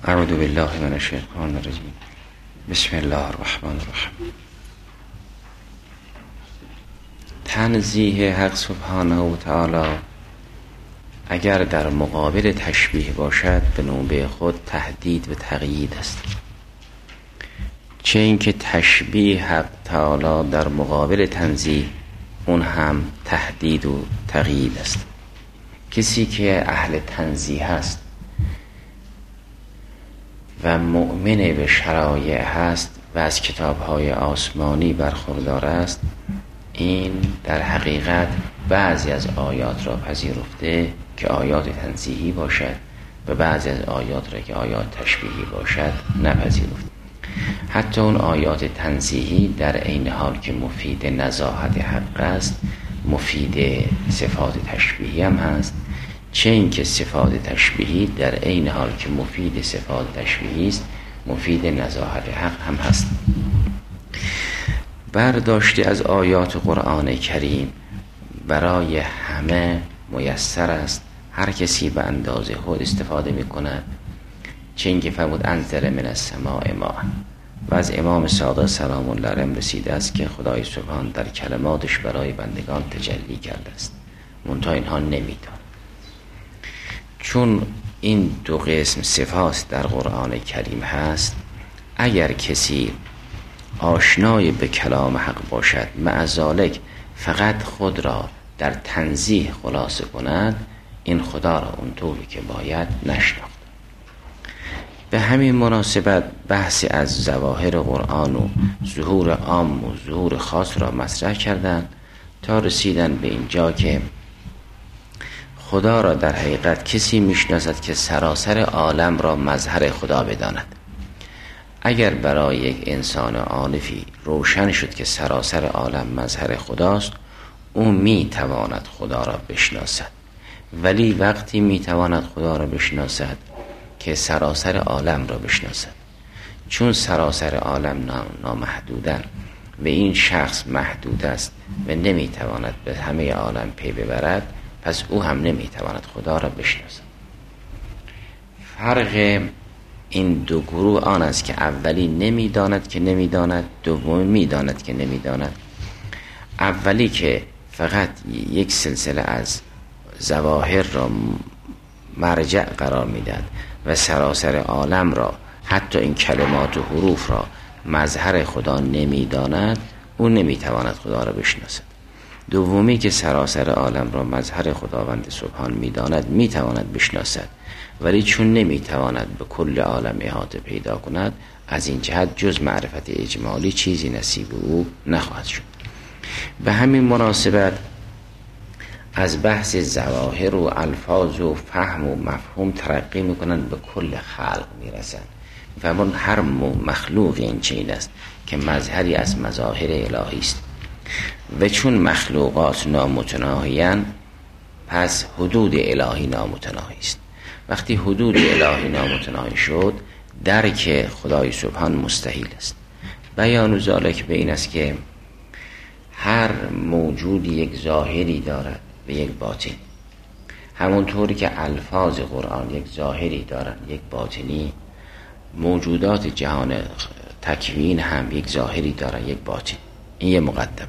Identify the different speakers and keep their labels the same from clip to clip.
Speaker 1: اعوذ بالله من الشیطان الرجیم. بسم الله الرحمن الرحیم. تنزیه حق سبحانه و تعالی اگر در مقابل تشبیه باشد به نوبه خود تهدید و تقیید است، چه اینکه تشبیه حق تعالی در مقابل تنزیه اون هم تهدید و تقیید است. کسی که اهل تنزیه است و مؤمن به شرایع هست و از کتاب‌های آسمانی برخوردار است، این در حقیقت بعضی از آیات را پذیرفته که آیات تنزیهی باشد و بعضی از آیات را که آیات تشبیهی باشد نپذیرفته. حتی اون آیات تنزیهی در عین حال که مفید نزاهت حق است، مفید صفات تشبیهی هم هست، چه این که صفات تشبیهی در عین حال که مفید صفات تشبیهی است، مفید نزاهت حق هم هست. برداشتی از آیات قرآن کریم برای همه میسر است، هر کسی به اندازه خود استفاده می کند. چه اینکه فرمود انزل من السماء ماء، و از امام صادق سلام الله علیه رسیده است که خدای سبحان در کلماتش برای بندگان تجلی کرده است، منتها اینها نمیدان. چون این دو قسم صفات در قرآن کریم هست، اگر کسی آشنای به کلام حق باشد مع ذالک فقط خود را در تنزیه خلاصه کند، این خدا را اونطوری که باید نشناخت. به همین مناسبت بحثی از ظواهر قرآن و ظهور عام و ظهور خاص را مطرح کردند تا رسیدن به اینجا که خدا را در حقیقت کسی میشناسد که سراسر عالم را مظهر خدا بداند. اگر برای یک انسان عارفی روشن شد که سراسر عالم مظهر خداست، او میتواند خدا را بشناسد. ولی وقتی میتواند خدا را بشناسد که سراسر عالم را بشناسد، چون سراسر عالم نامحدودن و این شخص محدود است و نمیتواند به همه عالم پی ببرد، پس او هم نمیتواند خدا را بشناسد. فرق این دو گروه آن است که اولی نمیداند که نمیداند، دومی میداند که نمیداند. اولی که فقط یک سلسله از ظواهر را مرجع قرار میداد و سراسر عالم را، حتی این کلمات و حروف را مظهر خدا نمیداند، او نمیتواند خدا را بشناسد. دومی که سراسر عالم را مظهر خداوند سبحان میداند، میتواند بشناسد، ولی چون نمیتواند به کل عالم احاطه پیدا کند، از این جهت جز معرفت اجمالی چیزی نصیب او نخواهد شد. به همین مناسبت از بحث ظواهر و الفاظ و فهم و مفهوم ترقی میکنند، به کل خلق میرسند. فرمون هر مخلوق این چنین است که مظهری از مظاهر الهی است، و چون مخلوقات نامتناهی‌اند، پس حدود الهی نامتناهی است. وقتی حدود الهی نامتناهی شد، درک خدای سبحان مستحیل است. بیان ذالک به این است که هر موجودی یک ظاهری دارد و یک باطن، همونطوری که الفاظ قرآن یک ظاهری دارند یک باطنی، موجودات جهان تکوین هم یک ظاهری دارند یک باطن. این یه مقدم.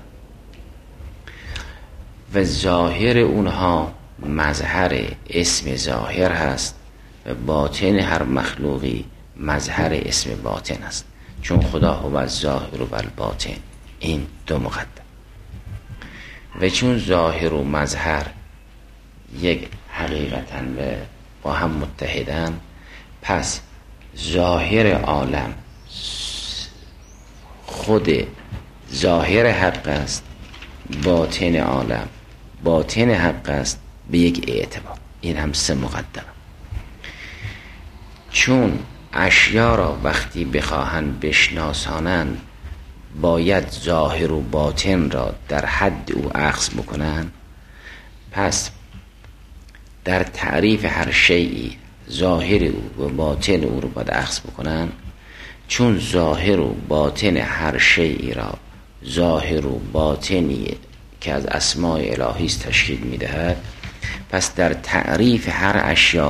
Speaker 1: و ظاهر اونها مظهر اسم ظاهر هست و باطن هر مخلوقی مظهر اسم باطن است، چون خدا هو الظاهر و الباطن. این دو مقدم. و چون ظاهر و مظهر یک حقیقتاً با هم متحدن، پس ظاهر عالم خود ظاهر حق است، باطن عالم باطن حق است به یک اعتبار. این هم سه مقدم. چون اشیا را وقتی بخواهند بشناسانند، باید ظاهر و باطن را در حد او اخذ بکنند، پس در تعریف هر شیئی ظاهر او و باطن او رو باید اخذ بکنند. چون ظاهر و باطن هر شیئی را ظاهر و باطنی که از اسماء الهی است تشکیل میدهد، پس در تعریف هر اشیا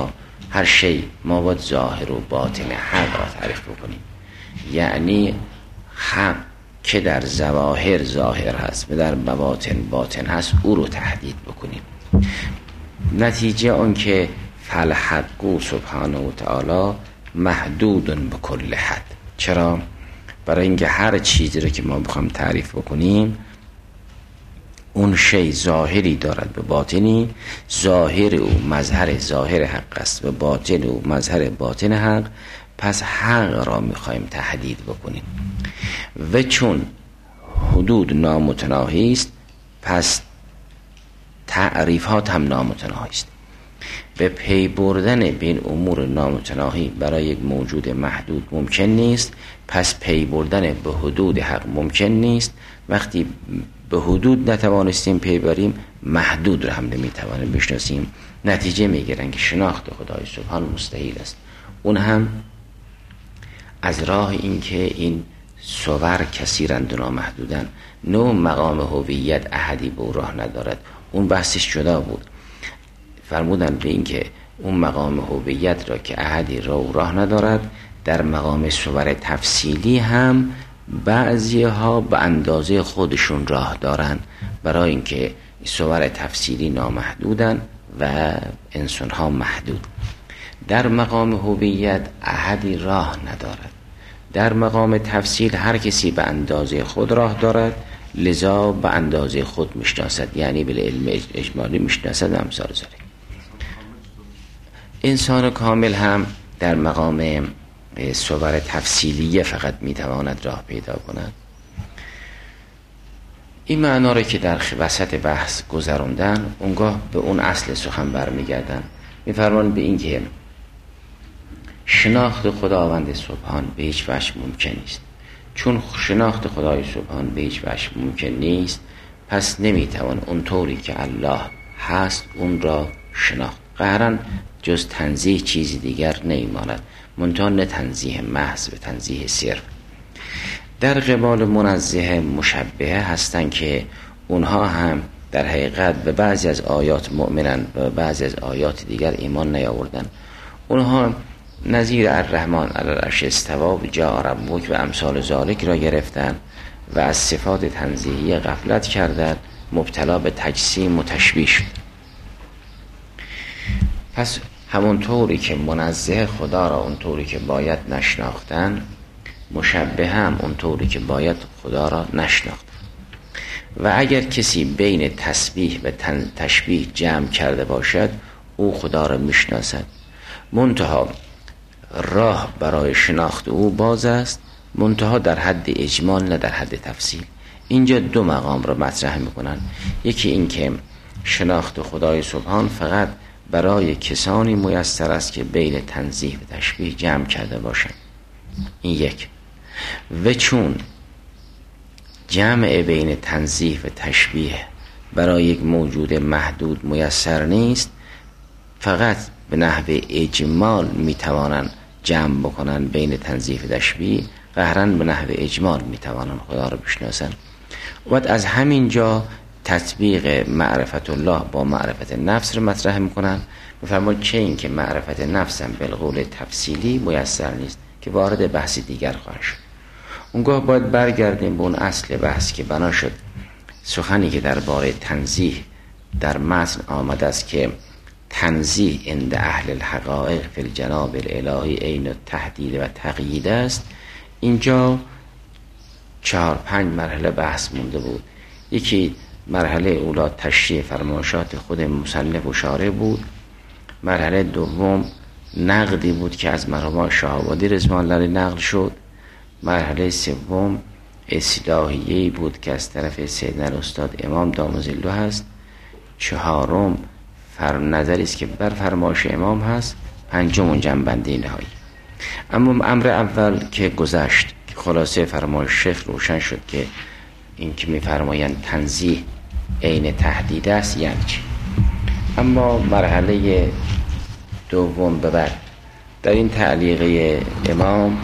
Speaker 1: هر شی ما باید ظاهر و باطن حق را تعریف بکنیم. یعنی حق که در ظواهر ظاهر هست و در بواطن باطن هست او رو تحدید بکنیم. نتیجه اون که فالحق سبحانه و تعالی محدود به کل حد. چرا؟ برای اینکه هر چیزی رو که ما بخوام تعریف بکنیم اون شی ظاهری دارد به باطنی، ظاهر او مظهر ظاهر حق است و باطن او مظهر باطن حق. پس حق را میخوایم تحدید بکنیم و چون حدود نامتناهی است پس تعریفات هم نامتناهی است. به پی بردن بین امور نامتناهی برای یک موجود محدود ممکن نیست، پس پی بردن به حدود حق ممکن نیست. وقتی به حدود نتوانستیم پی بریم محدود را هم نمیتوانیم بشناسیم. نتیجه میگیرن که شناخت خدای سبحان مستحیل است. اون هم از راه این که این صور کثیرند و نامحدودن، نوع مقام هویت احدی به او راه ندارد. اون بحثش جدا بود. فرمودن به این که اون مقام هویت را که احدی راه ندارد، در مقام صور تفصیلی هم بعضی ها به اندازه خودشون راه دارن، برای اینکه صور تفصیلی نامحدودن و انسان ها محدود. در مقام هویت احدی راه ندارد. در مقام تفصیل هر کسی به اندازه خود راه دارد، لذا به اندازه خود میشناسد، یعنی به علم اجمالی میشناسد و امثال ذلک. انسان کامل هم در مقام صور تفصیلیه فقط میتواند راه پیدا کند. این معنا رو که در وسط بحث گذروندن، اونگاه به اون اصل سخن برمیگردن. میفرمان به این که شناخت خداوند سبحان به هیچ وجه ممکن نیست. چون شناخت خدای سبحان به هیچ وجه ممکن نیست، پس نمیتوان اون طوری که الله هست اون را شناخت. قهرن جز تنزیه چیزی دیگر نیماند، منتها نه تنزیه محض و تنزیه صرف. در قبال منزه مشبهه هستند که اونها هم در حقیقت به بعضی از آیات مؤمنن و بعضی از آیات دیگر ایمان نیاوردن. اونها نظیر الرحمن علی العرش استوی و جاء ربک و امثال ذالک را گرفتن و از صفات تنزیهی غفلت کردند، مبتلا به تجسیم و تشبیه شد. پس همونطوری که منزه خدا را اونطوری که باید نشناختن، مشبه هم اونطوری که باید خدا را نشناختن. و اگر کسی بین تسبیح و تشبیه جمع کرده باشد، او خدا را میشناسد، منتها راه برای شناخت او باز است، منتها در حد اجمال نه در حد تفصیل. اینجا دو مقام را مطرح میکنن. یکی این که شناخت خدای سبحان فقط برای کسانی میسر است که بین تنزیه و تشبیه جمع کرده باشند. این یک. و چون جمع بین تنزیه و تشبیه برای یک موجود محدود میسر نیست، فقط به نحو اجمال میتوانند جمع بکنن بین تنزیه و تشبیه، قهرن به نحو اجمال میتوانند خدا رو بشناسن. و از همین جا تطبیق معرفت الله با معرفت نفس رو مطرح میکنن. بفرمایید چه این که معرفت نفس هم بالقول تفصیلی میسر نیست که وارد بحث دیگر خواهد شد. اونگاه باید برگردیم به اون اصل بحث که بنا شد سخنی که درباره تنزیه در متن آمده است که تنزیه عند اهل الحقائق فی الجناب الالهی عین التحدید و تقیید است. اینجا 4-5 مرحله بحث مونده بود. یکی مرحله اولا تشریح فرمایشات خود مصنف و شارح بود. مرحله دوم نقدی بود که از مرحوم شهابادی رضوان الله نقل شد. مرحله سوم اصلاحیه‌ای بود که از طرف سیدنا استاد امام دامظله هست. چهارم نظری است که بر فرمایش امام هست. پنجم جنبندی نهایی. اما امر اول که گذشت که خلاصه فرمایش شیخ روشن شد که این که می‌فرمایند تنزیه عین تحدید است یعنی چی. اما مرحله دوم به بعد در این تعلیقه امام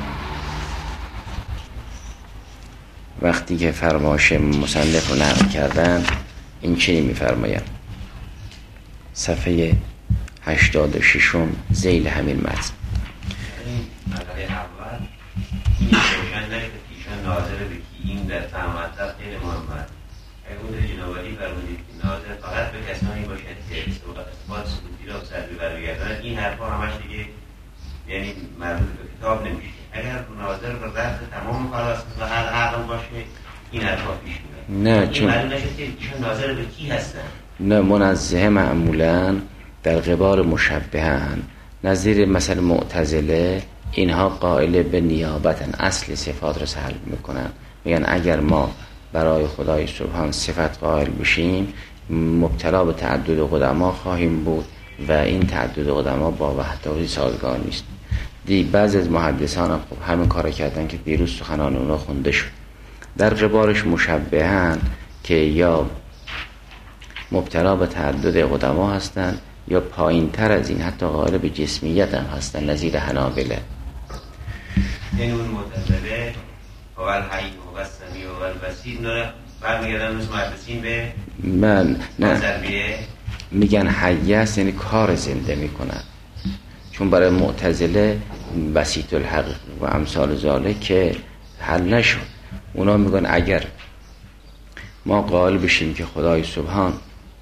Speaker 1: وقتی که فرمایش مصنف رو نقل کردن این چی می‌فرمایند؟ صفحه 86 ذیل همین متن.
Speaker 2: این مرحله اول این روشن نشد که ایشان ناظر به کی این در فهم مطلب غیر محمد اگر اون در جنابالی فرمودید که ناظر فقط به کسانی باشد که اثبات ثبوتی را سلبی برمیگرداند، این حرفا همش دیگه یعنی مربوط به کتاب نمیشه. اگر ناظر به رفت تمام خلاص و هر عقل باشه این حرفا پیش میاد.
Speaker 1: نه چون
Speaker 2: معلوم نشد که ایشان ناظر به کی هستن.
Speaker 1: نه منزه معمولا در قبال مشبهن نظیر مثلا معتزله، اینها قائل به نیابتن، اصل صفات رو سلب میکنن، میگن اگر ما برای خدای سبحان صفت قائل بشیم مبتلا به تعدد قدما خواهیم بود و این تعدد قدما با وحدت سازگار نیست. بعضی از محدثان هم خب همین کار کردن که دیروز سخنان اونا خونده شد. در قبالش مشبهن که یا مبتلا به تعدد قدما هستند یا پایین تر از این حتی قائل به جسمیت هم هستن، نظیر حنابله.
Speaker 2: این اون معتزله اول حی و سمیع و البصیر نره برمیگردن روز محدثین به
Speaker 1: من نه
Speaker 2: تربیه
Speaker 1: میگن حی است یعنی کار زنده میکنن، چون برای معتزله بسیط الحق و امثال ذالک که حل نشد. اونا میگن اگر ما قائل بشیم که خدای سبحان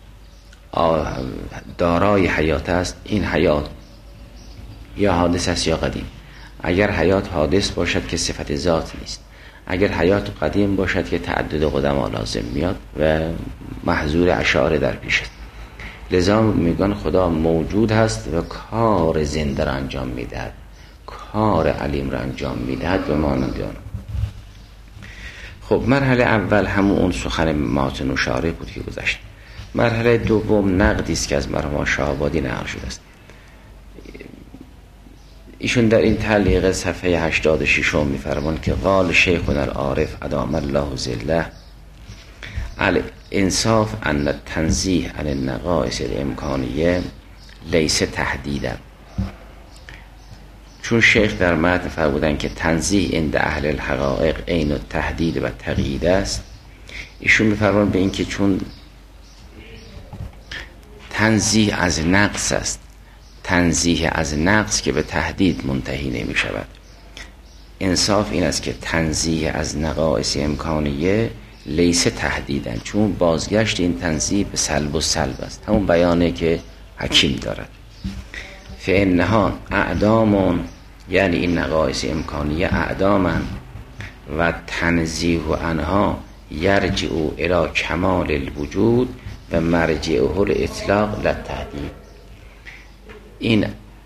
Speaker 1: دارای حیات است، این حیات یا حادث است یا قدیم. اگر حیات حادث باشد که صفت ذات نیست، اگر حیات قدیم باشد که تعدد قدما لازم میاد و محظور اشعار در پیش است. لذا میگن خدا موجود هست و کار زنده را انجام میدهد، کار علیم را انجام میدهد به مانند آن. خب مرحله اول همون اون سخن ماتن و شارح بود که گذشت. مرحله دوم نقدی است که از مرحوم شاه‌آبادی نقل شده است. ایشون در این تعلیق صفحه 86 میفرمان که قال شیخنا العارف ادام الله ظله الانصاف ان التنزیه عن النقائص الامکانیه لیس تهدیدا. چون شیخ در متن فرمودن که تنزیه عند اهل الحقائق عین التهدید و تقیید است، ایشون میفرمان به این که چون تنزیه از نقص است، تنزیه از نقص که به تهدید منتهی نمی شود. انصاف این است که تنزیه از نقائص امکانیه لیس تهدیدن، چون بازگشت این تنزیه به سلب و سلب است، همون بیانه که حکیم دارد. فانها اعدامون، یعنی این نقائص امکانیه اعدامن و تنزیه عنها یرجع الی کمال الوجود و مرجعه الاطلاق للتهدید. این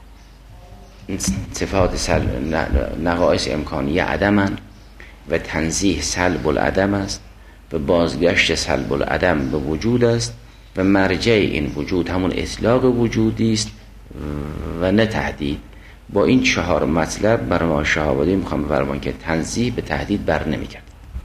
Speaker 1: صفات نقائص امکانیه عدمن و تنزیه سلب العدم است و بازگشت سلب العدم به وجود است و مرجع این وجود همون اطلاق وجودی است و نه تهدید. با این 4 مطلب مرحوم شاه‌آبادی میخوام بفرمان که تنزیه به تهدید بر نمیگرد.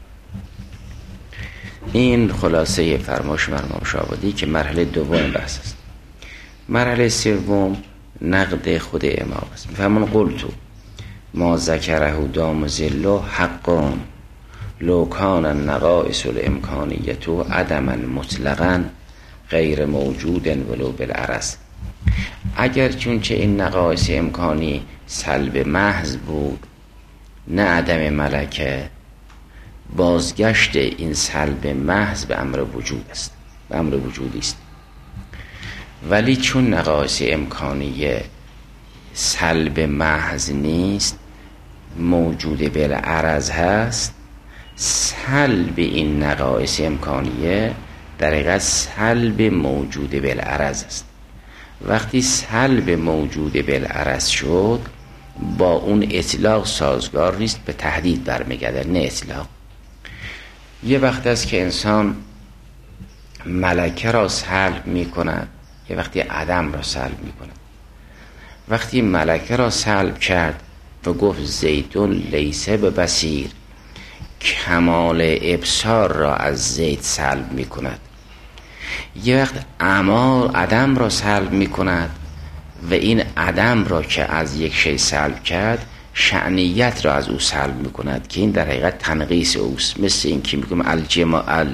Speaker 1: این خلاصه فرمایش مرحوم شاه‌آبادی که مرحله دوم بحث است. مرحله سوم نقد خود امام است. میفرمان قلتو ما ذکره دام ذله حقان لو کان النقائص الامکانیه عدما مطلقا غیر موجود ولو بالعرض. اگر چونچه این نقائص امکانی سلب محض بود نه عدم ملکه، بازگشت این سلب محض به امر وجود است، به امر وجودی است. ولی چون نقائص امکانیه سلب محض نیست، موجود بالعرض هست، سلب این نقائص امکانیه در حقیقت سلب موجود بالعرض است. وقتی سلب موجود بالعرض شد با اون اطلاق سازگار نیست، به تهدید برمیگرده نه اطلاق. یه وقت است که انسان ملکه را سلب می کند، یه وقتی عدم را سلب می کند. وقتی ملکه را سلب کرد و گفت زیدون لیسه به بصیر، کمال ابصار را از زید سلب می کند. یه وقت عدم را سلب می کند و این عدم را که از یک شی سلب کرد شأنیت را از او سلب می کند که این در حقیقت تنقیص اوست. مثل این که می گویم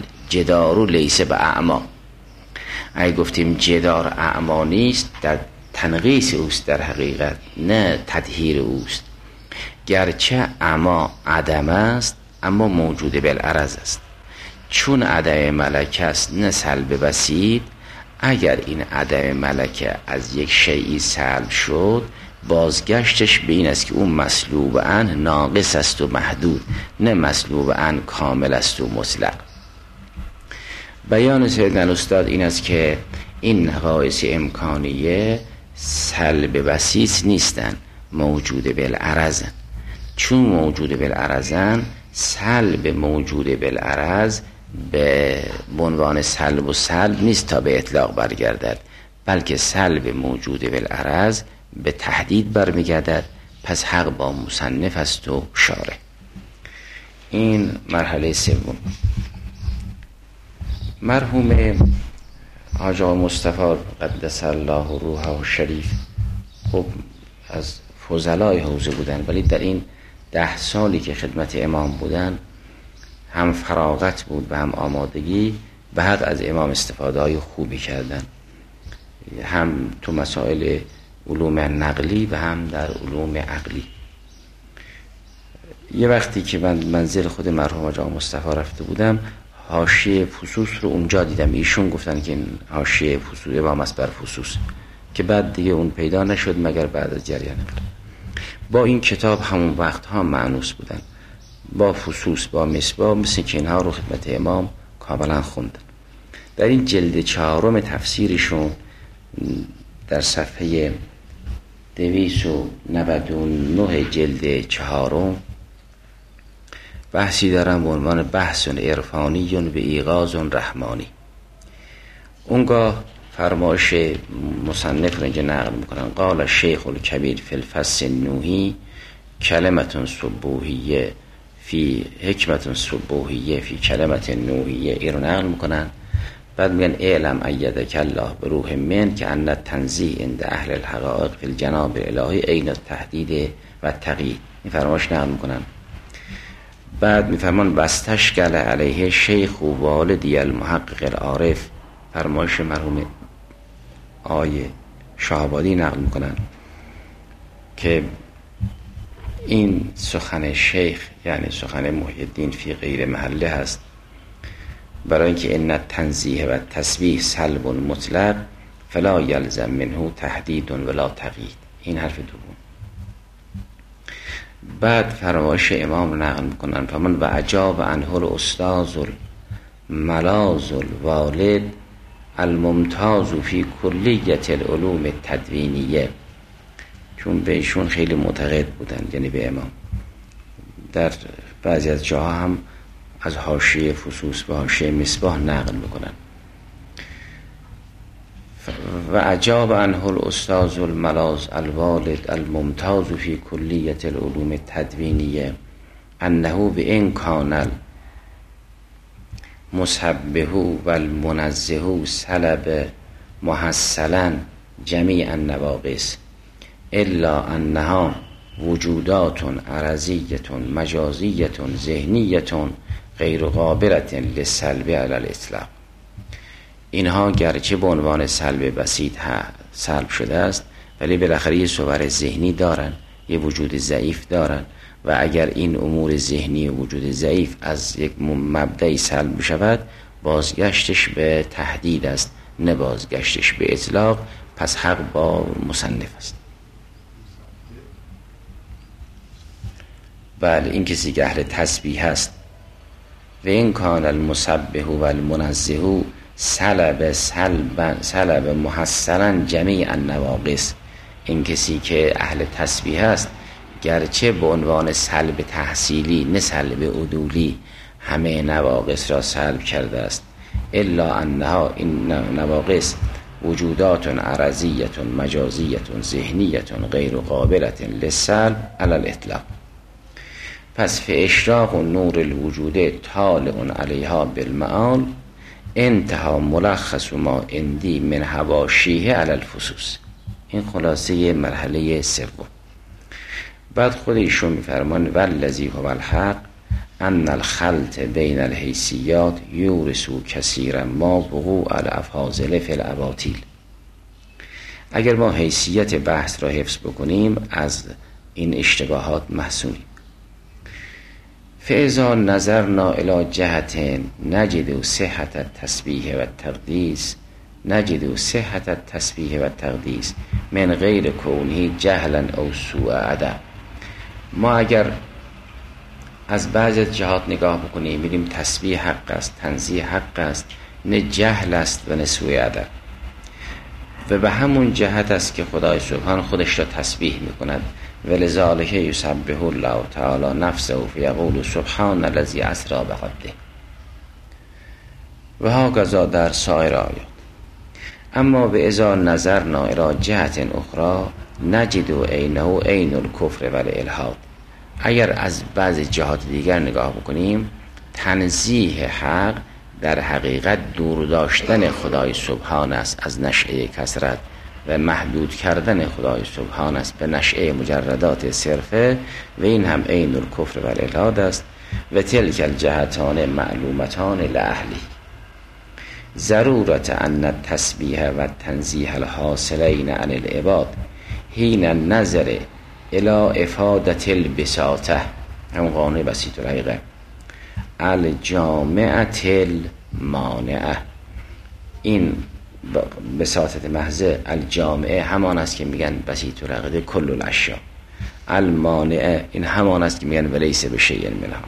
Speaker 1: الجدارو لیسه به اعما. اگه گفتیم جدار اعما نیست، در تنقیص اوست در حقیقت، نه تطهیر اوست. گرچه اما عدم است اما موجود بالعرض است. چون عدم ملکه است نه سلب بسیط، اگر این عدم ملکه از یک شیئی سلب شد، بازگشتش به این است که اون مسلوب عن ناقص است و محدود، نه مسلوب عن کامل است و مطلق. بیان سیدنا الاستاد این است که این نقایص امکانیه سلب بسیط نیستن، موجود بالعرضن. چون موجود بالعرضن، سلب موجود بالعرض به عنوان سلب و سلب نیست تا به اطلاق برگردد، بلکه سلب موجود بالعرض به تحدید برمیگردد. پس حق با مصنف است و شارع. این مرحله سوم. مرحوم حاج آقا مصطفی قدس الله روحه و شریف خب از فضلای حوزه بودن، ولی در این 10 سالی که خدمت امام بودن هم فراغت بود و هم آمادگی به حق از امام استفاده های خوبی کردن، هم تو مسائل علوم نقلی و هم در علوم عقلی. یه وقتی که من منزل خود مرحوم حاج آقا مصطفی رفته بودم، حاشیه فصوص رو اونجا دیدم. ایشون گفتن که این حاشیه فصوص امام است بر فصوص، که بعد دیگه اون پیدا نشد مگر بعد از جریان قلم. با این کتاب همون وقت ها معنوس بودن، با فصوص با مصباح، مثل که اینها رو خدمت امام کاملا خوندن. در این جلد 4 تفسیرشون در صفحه 299 جلد 4 بحثی دارم به عنوان بحث عرفانی به ایغاظ رحمانی. اونگاه فرمایش مصنف رو اینجا نقل میکنن. قال شیخ الکبیر فی الفصل النوحی کلمت سبوحیه فی حکمت سبوحیه فی کلمت نوحیه، این رو نقل میکنن. بعد میگن اعلم ایدک الله به روح من که ان تنزیه عند اهل الحقائق فی الجناب الالهی عین التحدید و تقیید. این فرمایش نقل میکنن. بعد میفرمان واستشکل علیه شیخ و والدی المحقق العارف، فرمایش مرحوم آیه شاهآبادی نقل میکنن که این سخن شیخ یعنی سخن محی الدین فی غیر محله هست، برای اینکه ان تنزیه و تسبیح سلب مطلق فلا یلزم منه تحدید ولا تقیید. این حرف دوم. بعد فرمایش امام نقل میکنن فرمان و عجاب عنه الاستاذ الملاذ الوالد الممتاز فی کلیت العلوم التدوینیه، چون به ایشون خیلی معتقد بودن، یعنی به امام. در بعضی از جاها هم از حاشیه فصوص و حاشیه مصباح نقل میکنن. و عجاب عنه الاستاذ الملاذ الوالد الممتاز فی کلیت العلوم التدوینیه انه به این کان المسبح و المنزه سلب محصلا جمیع النواقص الا انها وجودات عرضیه مجازیه ذهنیه غیر قابلة للسلب علی الاطلاق. اینها گرچه به عنوان سلب بسیط سلب شده است، ولی بالاخره یه صور ذهنی دارن، یه وجود ضعیف دارن، و اگر این امور ذهنی و وجود ضعیف از یک مبدأی سلب شود، بازگشتش به تحدید است، نه بازگشتش به اطلاق. پس حق با مصنف است. بله، این کسی که اهل تسبیح هست و این کان المسبح و المنزه سلب محصلا جمیع النواقص، این کسی که اهل تسبیح است گرچه به عنوان سلب تحصیلی نه سلب عدولی همه نواقص را سلب کرده است، الا انها این نواقص وجودات عرضیه مجازیه ذهنیه غیر قابلة للسلب علی الاطلاق. پس فی اشراق نور الوجود طالع علیها بالمعال انتها ملخص ما اندی من حواشیه علی الفصوص. این خلاصه مرحله سوم. بعد خود ایشون میفرمان والذی هو الحق ان الخلط بین الحیثیات یورث کثیرا ما وقوع الافاضل فی الاباطیل. اگر ما حیثیت بحث را حفظ بکنیم از این اشتباهات محصونیم. فاذا نظرنا الی جهت نجد صحت التسبیح و التقدیس من غیر کونه جهلا او سوء ادب. ما اگر از بعض جهات نگاه بکنیم می‌بینیم تسبیح حق است، تنزیه حق است، نه جهل است و نه سوء ادب. و به همون جهت است که خدای سبحان خودش را تسبیح میکند. ولذالک یسبح الله تعالی نفسه فیقول سبحان الذی اسری بعبده و هکذا در سایر آیات. اما به اذا نظرنا الی جهت اخرى نجد عینه عین الکفر و الالحاد. اگر از بعض جهات دیگر نگاه بکنیم تنزیه حق در حقیقت دور داشتن خدای سبحان است از نشأه کثرت و محدود کردن خدای سبحان است به نشأه مجردات صرفه و این هم عین الکفر و الالحاد است. و تلک الجهتان معلومتان لاهلی ضرورت ان التسبیح و تنزیه الحاصلین عن العباد حین النظر الى افادة البساطه، هم قانون بسیط الحقیقه الجامعة المانعه. این بساطت محضه الجامعه همان است که میگن بسیط العقیده کل الاشیاء، المانعه این همان است که میگن ولیس بشیء منها.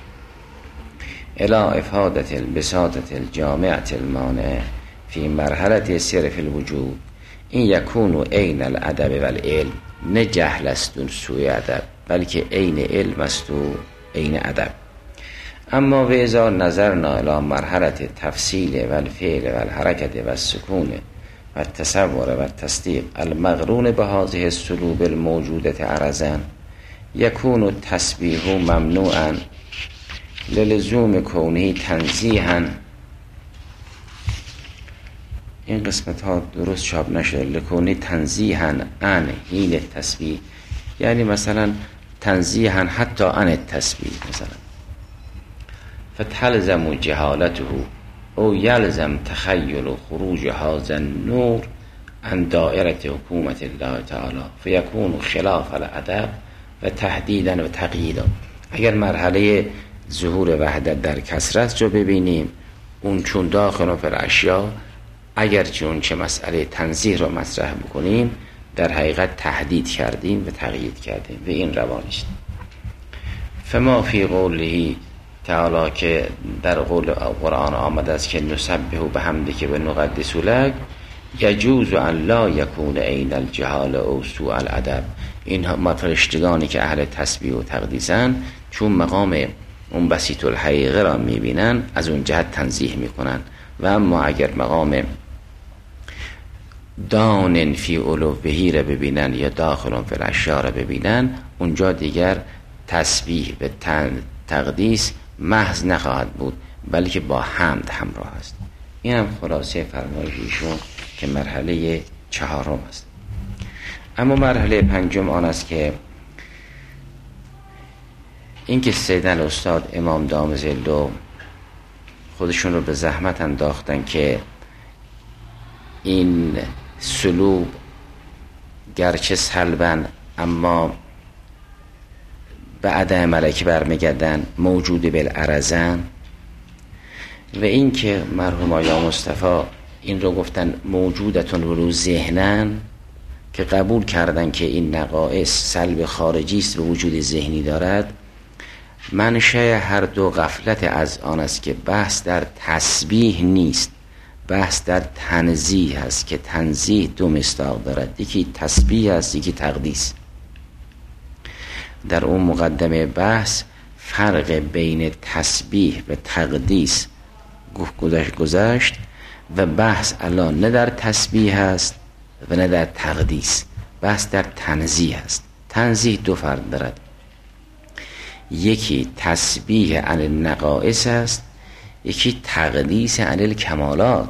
Speaker 1: الى افادة البساطة الجامعة المانعه فی مرحله صرف الوجود این یکون عین الادب و العلم، نه جهل است و سوء ادب بلکه عین علم است و عین ادب. اما و اذا نظرنا الی مرحله تفصیل و الفعل و الحرکت و السکون و التصور و التصدیق المقرون به هذه السلوب الموجوده عرضا یکون التسبیح ممنوعا للزوم کونه تنزیها. این قسمت ها درست چاپ نشده. لکونه تنزیها عن حین التسبیح، یعنی مثلا تنزیها حتی عن التسبیح مثلا. فتلزم جهالته او یلزم تخیل خروج هذا النور عن دائره حکومت الله تعالی فیکون خلاف الادب و تهدیدا و تقییدا. اگر مرحله ظهور وحدت در کثرت رو ببینیم، اون چون داخل فی الاشیاء، اگر چون چه مسئله تنزیه رو مطرح بکنیم در حقیقت تهدید کردیم و تقیید کردیم و این روا نیست. فما فی قوله تعالی که در قرآن آمده است که نسبح بحمدک و نقدس لک یجوز ان لا یکون عین الجهال او سوء الادب. این فرشتگانی که اهل تسبیح و تقدیسن چون مقام اون بسیط الحقیقه را میبینن از اون جهت تنزیه میکنن، و اما اگر مقام دان فی علوهی را ببینن یا داخل فی الاشیاء را ببینن، اونجا دیگر تسبیح و تقدیس محض نخواهد بود بلکه با حمد همراه است. این هم خلاصه فرمایش ایشون که مرحله 4 است. اما مرحله 5 آن است که این که سیدن استاد امام دام ظله خودشون رو به زحمت انداختن که این سلوب گرچه سلبن اما به عدم ملکی برمیگردن موجود بالعرضن، و این که مرحوم آیا مصطفی این رو گفتن موجودتون رو ذهنن، که قبول کردن که این نقائص سلب خارجی است و وجود ذهنی دارد. منشأ هر دو غفلت از آن است که بحث در تسبیح نیست، بحث در تنزیه است که تنزیه 2 مصداق دارد، یکی تسبیح است یکی تقدیس. در اون مقدمه بحث فرق بین تسبیح و تقدیس گذشت و بحث الان نه در تسبیح است و نه در تقدیس، بحث در تنزیه است. تنزیه 2 فرق دارد، یکی تسبیح عن النقائص است، یکی تقدیس عن الکمالات.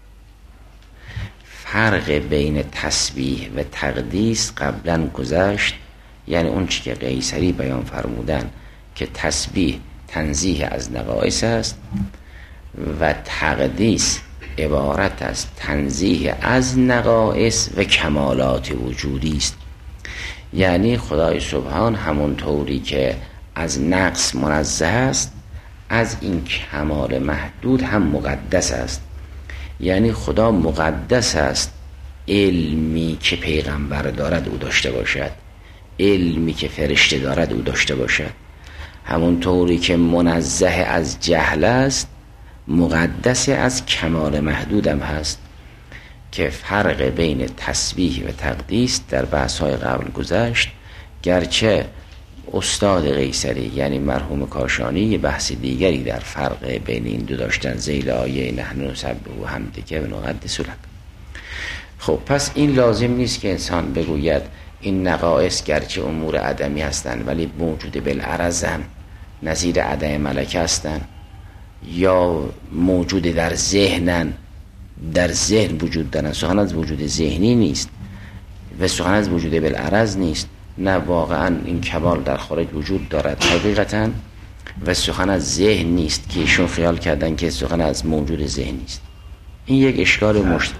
Speaker 1: فرق بین تسبیح و تقدیس قبلا گذشت، یعنی اون چی که قیصری بیان فرمودن که تسبیح تنزیه از نقائص است و تقدیس عبارت از تنزیه از نقائص و کمالات وجودی است. یعنی خدای سبحان همونطوری که از نقص منزه است، از این کمال محدود هم مقدس است. یعنی خدا مقدس است علمی که پیغمبر دارد او داشته باشد، علمی که فرشته دارد او داشته باشد. همونطوری که منزه از جهل است، مقدس از کمال محدودم هست، که فرق بین تسبیح و تقدیس در بحث‌های قبل گذشت. گرچه استاد قیصری یعنی مرحوم کاشانی یه بحث دیگری در فرق بین این دو داشتن، ذیل آیه نحن نسبح حمدک و نقدس لک. خب پس این لازم نیست که انسان بگوید این نقائص گرچه امور عدمی هستند ولی موجود بالعرض هم نظیر عدم ملکه هستند، یا موجود در ذهنن، در ذهن وجود دارن. سخن از وجود ذهنی نیست و سخن از وجود بالعرض نیست. نه، واقعا این کمال در خارج وجود دارد حقیقتا، و سخن از ذهن نیست که ایشون خیال کردن که سخن از موجود ذهنی است. این یک اشکال مشت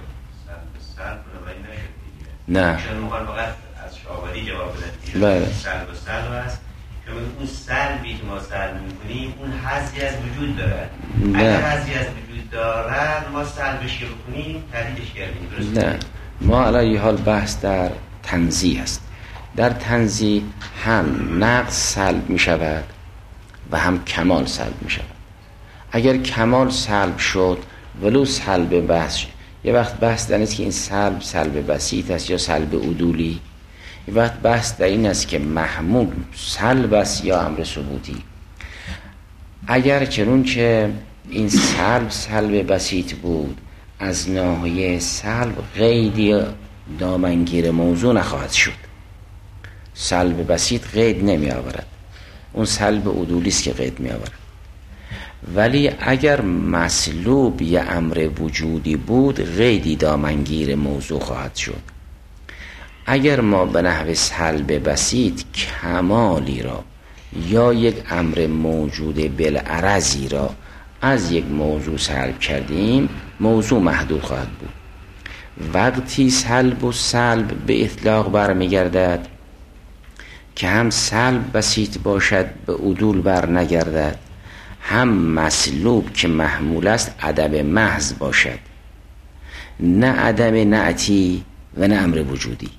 Speaker 1: نه
Speaker 2: از شاوری جواب بدید.
Speaker 1: بله.
Speaker 2: سلب و سلب است که اون سلبی که ما سلب می‌کنیم اون حظی از وجود دارد. اگر حظی از وجود دارد ما سلبش که بکنیم تردیدش کردیم. درست؟
Speaker 1: نه، ما علی حال بحث در تنزیه است. در تنزیه هم نقص سلب می شود و هم کمال سلب می شود. اگر کمال سلب شد ولو سلب بحث شد، یه وقت بحث در نیست که این سلب بسیط است یا سلب عدولی. یه وقت بحث در این است که محمول سلب است یا امر ثبوتی. اگر چنون که این سلب بسیط بود، از ناحیه سلب قیدی دامنگیر موضوع نخواهد شد. سلب بسیط قید نمی آورد، اون سلب عدولی است که قید می آورد. ولی اگر مسلوب یا امر وجودی بود، قیدی دامنگیر موضوع خواهد شد. اگر ما به نحو سلب بسیط کمالی را یا یک امر موجود بالعرضی را از یک موضوع سلب کردیم، موضوع محدود خواهد بود. وقتی سلب و سلب به اطلاق برمیگردد که هم سلب بسیط باشد به عدول بر نگردد، هم مسلوب که محمول است عدم محض باشد، نه عدم نعتی و نه امر وجودی.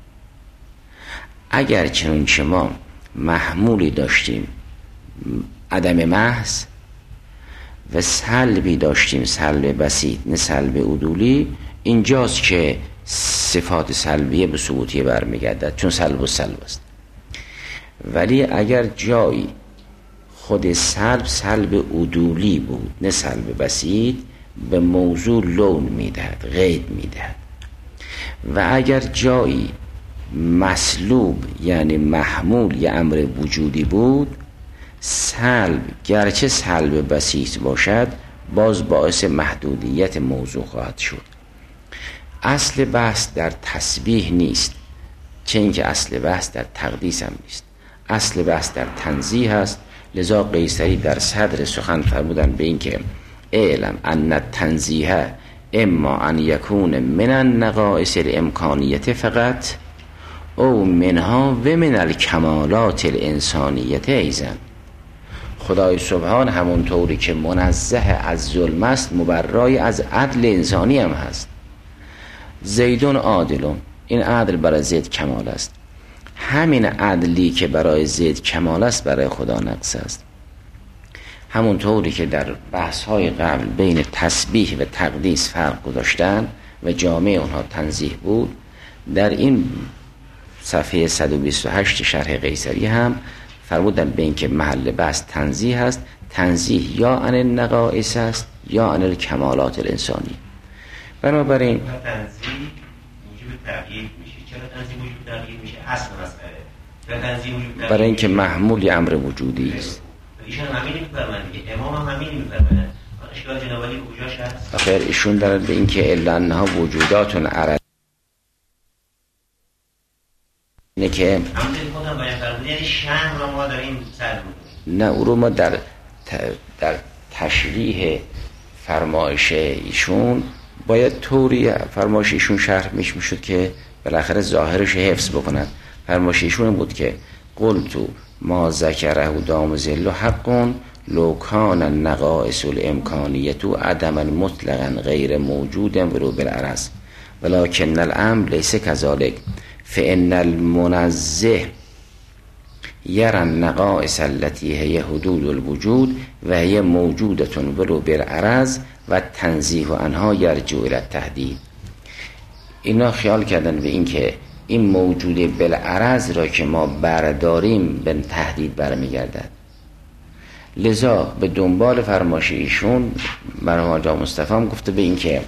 Speaker 1: اگر چنانچه ما محمولی داشتیم عدم محض و سلبی داشتیم سلب بسیط نه سلب عدولی، اینجاست که صفات سلبیه به ثبوتیه برمیگردد، چون سلب و سلب است. ولی اگر جایی خود سلب عدولی بود نه سلب بسیط، به موضوع لون میدهد، قید میدهد. و اگر جایی مسلوب یعنی محمول یا امر وجودی بود، سلب گرچه سلب بسیط باشد باز باعث محدودیت موضوع خواهد شد. اصل بحث در تسبیح نیست، چه اینکه اصل بحث در تقدیس هم نیست. اصل بحث در تنزیه است. لذا قیصری در صدر سخن فرمودن به این که اعلم ان التنزیه اما ان یکون من النقائص الامکانیت فقط او منها و من الکمالات الانسانیت ایضا. خدای سبحان همونطوری که منزه از ظلم است، مبرای از عدل انسانی هم هست. زیدون عادلون، این عدل برای زید کمال است. همین عدلی که برای زید کمال است برای خدا نقص است. همونطوری که در بحث‌های قبل بین تسبیح و تقدیس فرق گذاشتن و جامعه اونها تنزیه بود، در این صفحه 128 شرح قیصری هم فرمودن به این که محل بحث تنزیه است. تنزیه یا عن النقائص است یا عن الکمالات الانسانی. بنابراین
Speaker 2: تنزیه موجب تغییر میشه. چرا تنزیه موجب تغییر میشه؟ اصل مسئله. چرا تنزیه موجب تغییر؟
Speaker 1: برای اینکه محمول امر وجودی است.
Speaker 2: ایشون همین میفرمایند دیگه، امام هم همین میفرمایند. اشکال جنابعالی به کجاش هست؟
Speaker 1: آخر ایشون دارن به این که الا انها وجوداتون عرض اینه که
Speaker 2: همونطور که خودم باید فرمود، یعنی شأن رو ما داریم سلب میکنیم.
Speaker 1: نه، او رو ما در تشریح فرمایش ایشون باید طوری فرمایش ایشون شرح میشد که بالاخره ظاهرش حفظ بکنن. فرمایش ایشون بود که قلت ما ذکره دام ذل حق لو کان النقائص الامکانیه عدما مطلقا غیر موجود ولو بالعرض ولكن الامر لیس كذلك فان المنزه یرى النقائص التي هي حدود الوجود و هي موجودة ولو بالعرض و تنزیه عنها یرجع الى التحدید. اینا خیال کردن به این که این موجود بالعرض را که ما برداریم به تحدید برمیگردد. لذا به دنبال فرمایش ایشون مرحوم آقا مصطفی هم گفته به این که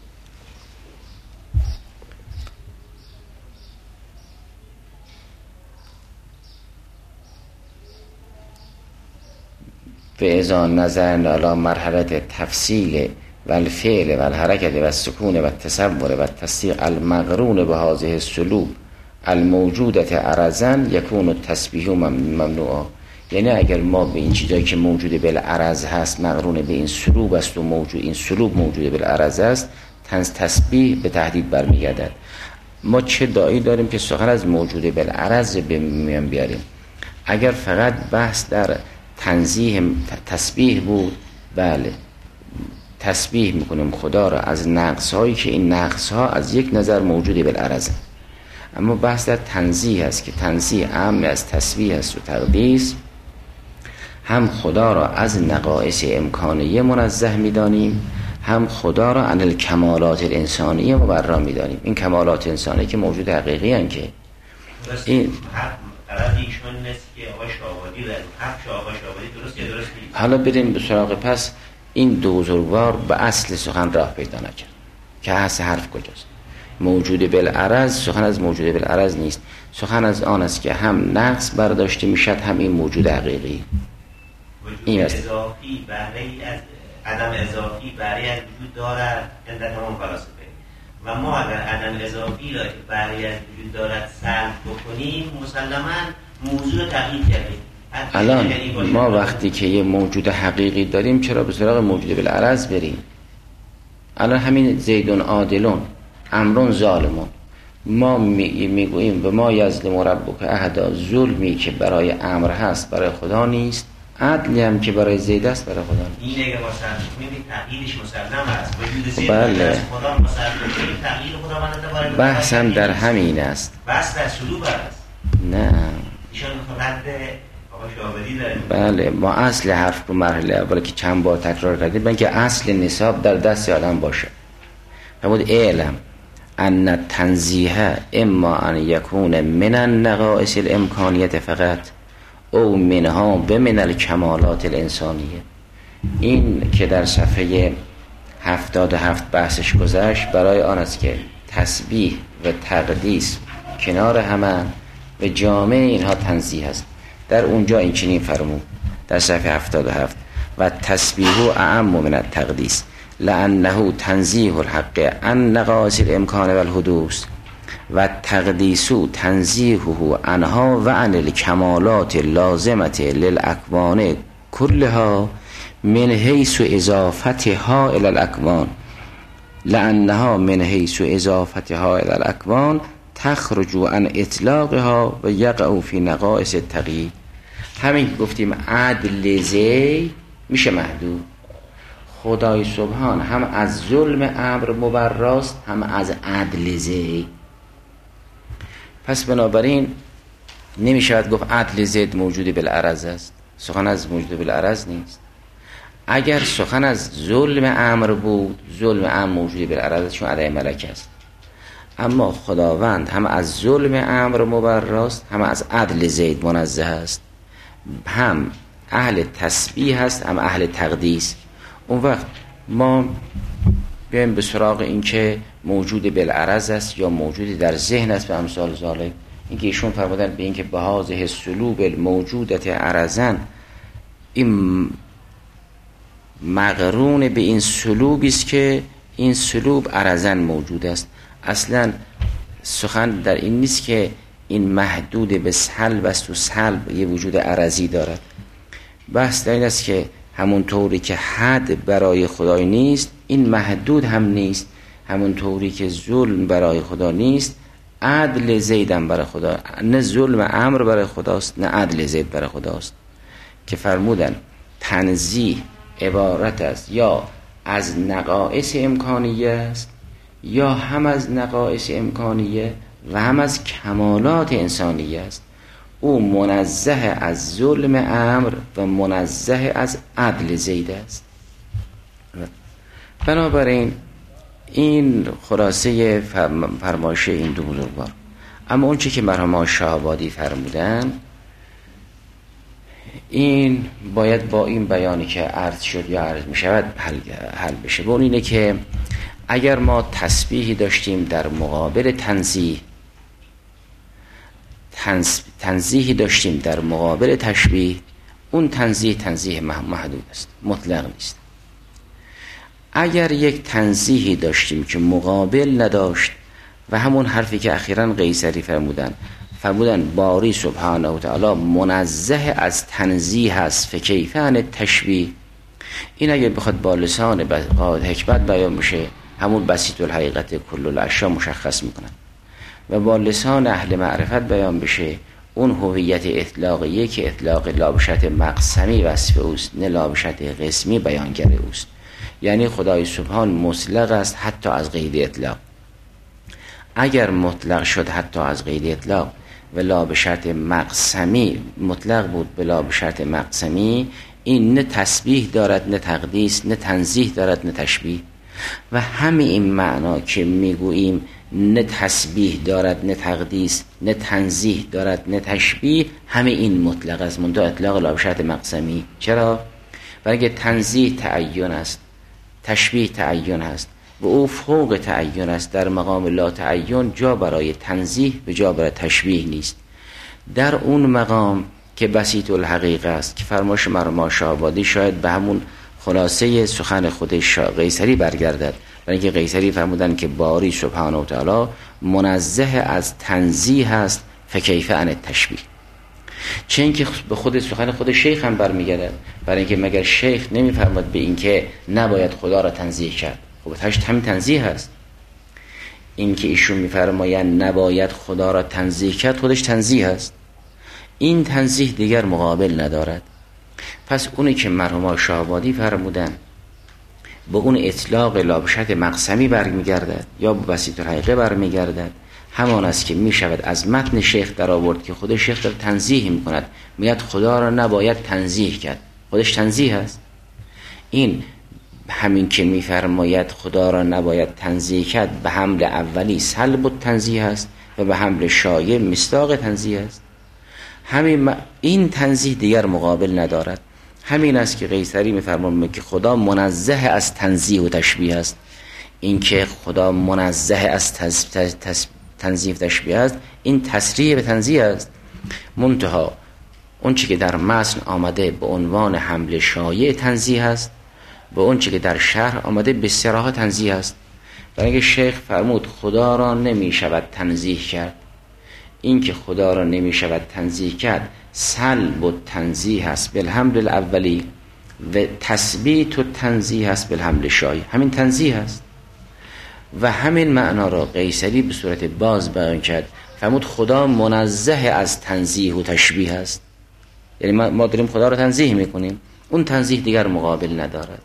Speaker 1: فاذا نظرنا الى مرحله تفصیل و الفعل و الحرکت و السکون و التصور و التصدیق المقرون به هذه السلوب الموجودت عرضا یکون التسبیح ممنوعا. یعنی اگر ما به این چیزایی که موجود بالعرض هست مقرون به این سلوب است و موجود این سلوب موجود بالعرض است، تسبیح به تحدید برمیگردد. ما چه داعی داریم که سخن از موجود بالعرض به میان بیاریم؟ اگر فقط بحث در تنزیه تسبیح بود، بله تسبیح میکنیم خدا را از نقص هایی که این نقص ها از یک نظر موجود بالعرض. اما بحث در تنزیه است که تنزیه اهم از تسبیح است و تقدیس. هم خدا را از نقائص امکانیه منزه میدانیم، هم خدا را عن الکمالات الانسانیه مبرا میدانیم. این کمالات انسانی که موجود حقیقی هستند که این
Speaker 2: ایشون نیست که آقا شاهوادی و حق آقا شاهوادی درست یا درست نیست.
Speaker 1: حالا بریم به سراغ پس این دو بزرگوار به اصل سخن راه پیدا نکرد که اصل حرف کجاست. موجود بالعرض سخن از موجود بالعرض نیست، سخن از آن است که هم نقص برداشته میشد هم این موجود حقیقی.
Speaker 2: این اضافی بهره از عدم اضافی بهره از وجود دارد عند تمام فلاسفه و ما اگر عدم اضافی را که بهره از وجود دارد سلب بکنیم مسلما موضوع تغییر کردیم.
Speaker 1: الان ما وقتی که یه موجود حقیقی داریم چرا به سراغ موجود بالعرض بریم؟ الان همین زیدون عادلون امرون ظالمون، ما میگوییم به ما یظلم ربک احدا، ظلمی که برای امر هست برای خدا نیست، عدلی هم که برای زید است برای خدا نیست.
Speaker 2: این اگه مسلم تغییرش مسلم است وجود زید
Speaker 1: بله.
Speaker 2: از خدا مسلم تغییر خداوند
Speaker 1: بحث هم در همین است.
Speaker 2: بحث در سلوک است.
Speaker 1: نه
Speaker 2: ایشان رد آقا شاهوادی داریم.
Speaker 1: بله ما اصل حرف به مرحله اول که چند بار تکرار کردیم بلکه اصل نصاب در دست آدم باشه. فرمود اعلم ان التنزیه اما ان یکون من النقائص الامکانیت فقط او منها بمن الکمالات الانسانیه. این که در صفحه 77 بحثش گذشت برای آن است که تسبیح و تقدیس کنار همه و جامع اینها تنزیه است. در اونجا این چنین فرمود در صفحه 77 و تسبیح اعم من التقدیس لانه تنزیه الحق عن نقائص الامکان والحدوث و تقدیس تنزیهه عنها و عن الکمالات اللازمه للاکوان كلها من حیث اضافتها الى الاکوان لانها من حیث اضافتها الى الاکوان تخرج عن اطلاقها و یقع فی نقائص التغییر. همین گفتیم عدل زی میشه محدود. خدای سبحان هم از ظلم امر مبراست هم از عدل زی. پس بنابراین نمیشود گفت عدل زید موجود بالعرض است، سخن از موجود بالعرض نیست. اگر سخن از ظلم امر بود ظلم امر موجود بالعرض چون عدم ملک است. اما خداوند هم از ظلم امر مبراست هم از عدل زید منزه است، هم اهل تسبیح است هم اهل تقدیس. اون وقت ما بیایم به سراغ این که موجود بالعرض است یا موجود در ذهن است به امثال ذالک. این که ایشون فرمودن به این که به هذه السلوب الموجودت عرضا، این مقرون به این سلوبی است که این سلوب عرضا موجود است. اصلا سخن در این نیست که این محدود به سلب است و سلب یه وجود عرضی دارد. بحث در این است که همون طوری که حد برای خدای نیست، این محدود هم نیست. همون طوری که ظلم برای خدا نیست، عدل زیدم برای خدا، نه ظلم امر برای خداست نه عدل زید برای خداست. که فرمودن تنزیه عبارت است یا از نقائص امکانیه است، یا هم از نقائص امکانیه و هم از کمالات انسانیه است. او منزه از ظلم امر و منزه از عدل زید است. بنابراین این خلاصه فرمایش این دو بزرگوار. اما اون چی که مرحوم شاه‌آبادی فرمودن، این باید با این بیانی که عرض شد یا عرض می شود حل بشه. و اون اینه که اگر ما تسبیحی داشتیم در مقابل تنزیهی داشتیم در مقابل تشبیه، اون تنزیه محدود است، مطلق نیست. اگر یک تنزیهی داشتیم که مقابل نداشت و همون حرفی که اخیراً قیصری فرمودن باری سبحانه و تعالی منزه از تنزیه است فکیف عن تشبیه، این اگر بخواد با لسان حکمت بیان بشه، همون بسیط الحقیقت کل الاشیاء مشخص میکنن، و با لسان اهل معرفت بیان بشه، اون هویت اطلاقیه که اطلاق لابشت مقسمی وصف اوست، نه لابشت قسمی بیانگر اوست. یعنی خدای سبحان مطلق است حتی از قید اطلاق. اگر مطلق شد حتی از قید اطلاق و لابشت مقسمی مطلق بود بلا بشرط مقسمی، این نه تسبیح دارد نه تقدیس، نه تنزیه دارد نه تشبیه. و همه این معنا که میگوییم نه تسبیح دارد نه تقدیس، نه تنزیه دارد نه تشبیه، همه این مطلق است منتها اطلاق لا بشرط مقسمی. چرا؟ برای که تنزیه تعین است، تشبیه تعین است و او فوق تعین است. در مقام لا تعین جا برای تنزیه به جا برای تشبیه نیست. در اون مقام که بسیط الحقیقه است که فرمایش مرحوم شاه‌آبادی شاید به همون خلاصه سخن خود قیصری برگردد، برای اینکه قیصری فرمودن که باری سبحانه و تعالی منزه از تنزیه است فکیف عن التشبیه. چه اینکه به خود سخن خود شیخ هم برمیگردد، برای اینکه مگر شیخ نمیفرماد به اینکه نباید خدا را تنزیه کرد؟ خب تشت همین تنزیه هست. این که ایشون میفرمایند نباید خدا را تنزیه کرد خودش تنزیه هست. این تنزیه دیگر مقابل ندارد. پس اونی که مرحوم شاه‌آبادی فرمودن به اون اطلاق لابشت مقسمی برمیگردد یا به بسیط الحقیقه برمیگردد، همان است که میشود از متن شیخ در آورد که خود شیخ در تنزیه میکند، میگه خدا را نباید تنزیه کرد، خودش تنزیه است. این همین که میفرماید خدا را نباید تنزیه کرد به حمل اولی سلب التنزیه است و به حمل شایع مصداق تنزیه است. همین این تنزیه دیگر مقابل ندارد. همین است که قیصری میفرماید که خدا منزه از تنزیه و تشبیه است. این که خدا منزه از تنزیه و تشبیه است، این تصریح به تنزیه است. منتها اون چی که در متن آمده به عنوان حمل شایع تنزیه است، به اون چی که در شرح آمده به صراحت تنزیه است. برای اینکه شیخ فرمود خدا را نمی شود تنزیه کرد. این که خدا را نمی شود تنزیه کرد سلب و تنزیه است بالحمل الاولی و تثبیت و تنزیه است بالحمل شایع. همین تنزیه است و همین معنا را قیصری به صورت باز بیان کرد. فرمود خدا منزه از تنزیه و تشبیه است. یعنی ما داریم خدا را تنزیه میکنیم، اون تنزیه دیگر مقابل ندارد.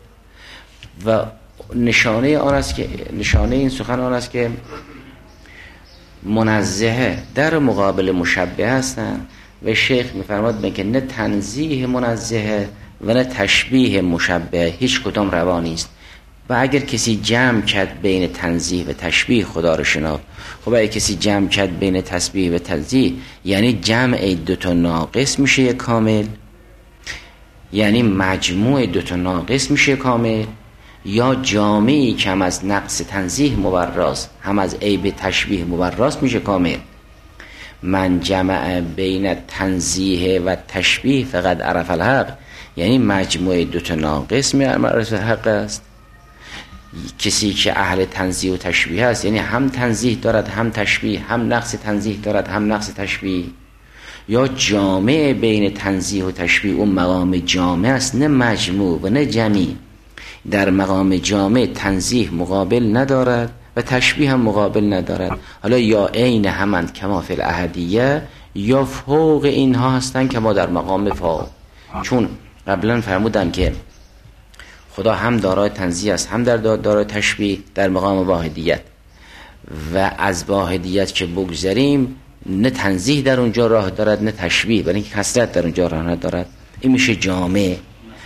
Speaker 1: و نشانه آن است که نشانه این سخن آن است که منزه در مقابل مشبه هستند و شیخ میفرماد که نه تنزیه منزه و نه تشبیه مشبه هیچ کدام روا نیست. و اگر کسی جمع کرد بین تنزیه و تشبیه خدا رو شناخت. خب اگر کسی جمع کرد بین تسبیح و تنزیه یعنی جمع دوتا ناقص میشه کامل، یعنی مجموع دوتا ناقص میشه کامل، یا جامعی که هم از نقص تنزیه مبراست هم از عیب تشبیه مبراست میشه کامل. من جمع بین تنزیه و تشبیه فقط عرف الحق، یعنی مجموع دوتا ناقص معرفت حق است. کسی که اهل تنزیه و تشبیه است یعنی هم تنزیه دارد هم تشبیه، هم نقص تنزیه دارد هم نقص تشبیه. یا جامع بین تنزیه و تشبیه اون مقام جامع است، نه مجموع و نه جمی. در مقام جامع تنزیه مقابل ندارد و تشبیه هم مقابل ندارد. حالا یا عین همند کما فی الاحدیه یا فوق اینها هستند که ما در مقام فوق. چون قبلا فرمودم که خدا هم دارای تنزیه است هم دارای تشبیه در مقام واحدیت، و از واحدیت که بگذریم نه تنزیه در اونجا راه دارد نه تشبیه، برای اینکه کثرت در اونجا راه ندارد. این میشه جامع.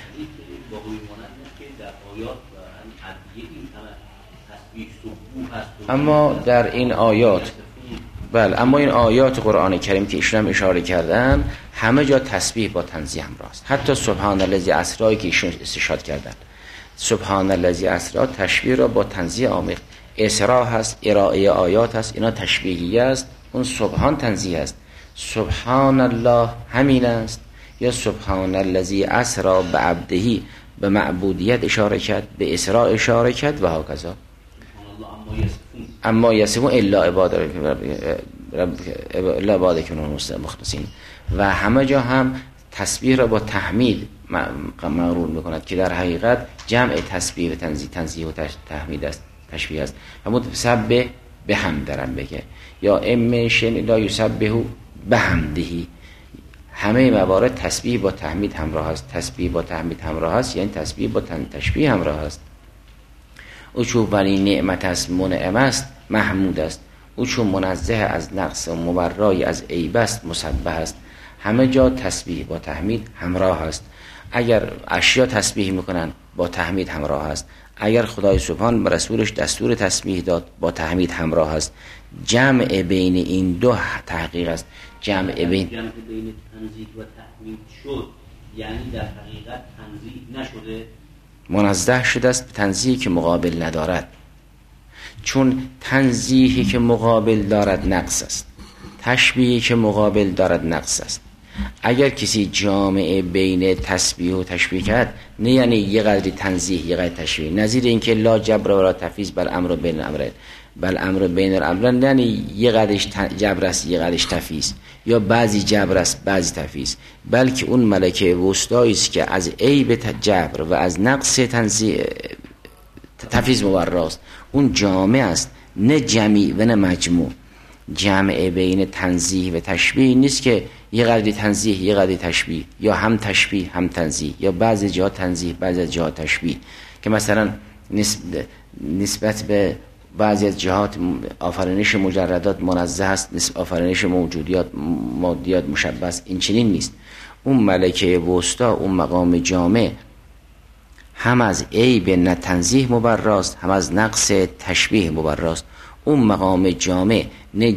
Speaker 1: اما در این آیات اما این آیات قرآن کریم که ایشون هم اشاره کردن همه جا تسبیح با تنزیه همراه است. حتی سبحان الذی اسری که ایشون استشهاد کردن، سبحان الذی اسری تشبیه را با تنزیه آمیخت. اسراء هست، ارائه آیات هست، اینا تشبیهیه است، اون سبحان تنزیه است. سبحان الله همین است، یا سبحان الذی اسری بعبده به معبودیت اشاره کرد، به اسراء اشاره کرد و هکذا. اما یصفون الا عبادک مخلصین. و همه جا هم تسبیح را با تحمید مقرون میکند که در حقیقت جمع تسبیح و تنزیه و تحمید است، تشبیه است. همون سبح بحمد دارم بگه، یا ام شن لا یسبح بحمدهی. همه موارد تسبیح با تحمید همراه است. تسبیح با تحمید همراه است یعنی تسبیح با تشبیه همراه است. او چون ولی نعمت است منعم است محمود است. او چون منزه از نقص و مبرای از عیب است مسبح است. همه جا تسبیح با تحمید همراه است. اگر اشیا تسبیح میکنن با تحمید همراه است. اگر خدای سبحان به رسولش دستور تسبیح داد با تحمید همراه است. جمع بین این دو تحقیق است. جمع بین
Speaker 3: تنزیه و تحمید شد یعنی در حقیقت تنزیه نشده،
Speaker 1: منزه شده است. تنزیهی که مقابل ندارد، چون تنزیهی که مقابل دارد نقص است، تشبیهی که مقابل دارد نقص است. اگر کسی جامعه بین تسبیح و تشبیه کرد، نه یعنی یه قدری تنزیه یه قدری تشبیه، نظیر اینکه لا جبر ولا تفیض بل امر بین الامرین، بل امر بین الامرین، یعنی یه قدرش جبر است یه قدرش تفیض، یا بعضی جبر است بعضی تفیض، بلکه اون ملکه وسطایی است که از عیب جبر و از نقص تنزیه تفیض مبراست. اون جامع است، نه جمعی و نه مجموع. جمع بین تنزیه و تشبیه نیست که یه قدری تنزیه یه قدری تشبیه، یا هم تشبیه هم تنزیه، یا بعضی جا تنزیه بعضی جا تشبیه، که مثلا نسبت به بعضی از جهات آفرینش مجردات منزه است، نسبت آفرینش موجودیات مادیات مشبه است. این چنین نیست. اون ملکه وسطا، اون مقام جامع، هم از عیب نه تنزیه مبراست هم از نقص تشبیه مبراست. اون مقام جامع نه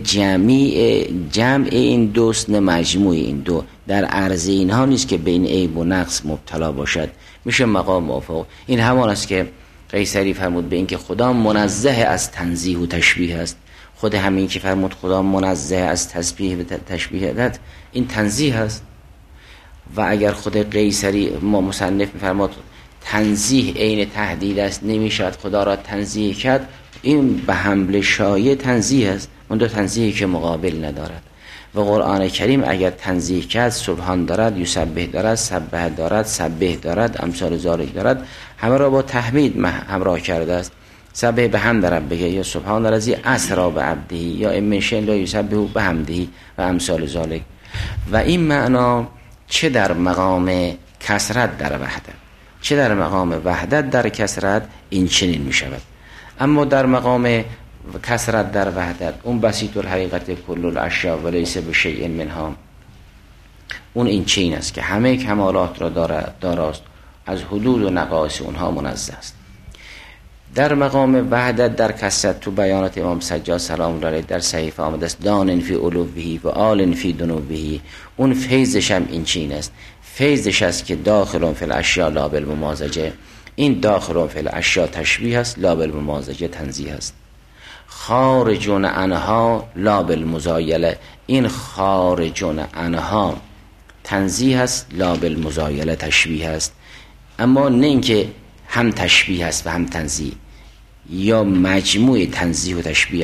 Speaker 1: جمع این دوست نه مجموع این دو. در عرض اینها نیست که بین عیب و نقص مبتلا باشد، میشه مقام موافق. این همان است که قیصری فرمود به این که خدا منزه از تنزیه و تشبیه است. خود همین که فرمود خدا منزه از تسبیح و تشبیه، این تنزیه است. و اگر خود قیصری ما مصنف میفرماد تنزیه عین تهدید است، نمیشود خدا را تنزیه کرد، این به حمل شایع تنزیه است، اون دو تنزیهی که مقابل ندارد. و قرآن کریم اگر تنزیه کرد سبحان دارد، یسبح دارد، سبح دارد، سبح دارد، امثال ذالک دارد، همه را با تحمید همراه کرده است. سبح به حمد ربک، یا سبحان الذی اسری بعبده، یا ان شیء لا یسبح بحمده و امثال ذالک. و این معنا چه در مقام کثرت در وحدت، چه در مقام وحدت در کثرت این چنین می شود. اما در مقام کثرت در وحدت، اون بسیط الحقیقت کل الاشیاء و لیس بشیء منها، اون این چین است که همه کمالات را داراست، از حدود و نقائص اونها منزه است. در مقام وحدت در کثرت تو بیانات امام سجاد سلام الله علیه در صحیفه آمده است دان فی علوه و آل فی دنوه. اون فیضش هم این چین است، فیضش است که داخل فی الاشیاء لا بالممازجه. این داخل فی الاشیاء تشبیه است، لا بالممازجه تنزیه است. خارجون عنها لا بالمزایله، این خارجون عنها تنزیه است، لا بالمزایله تشبیه است. اما نه اینکه هم تشبیه است و هم تنزیه، یا مجموع تنزیه و تشبیه است،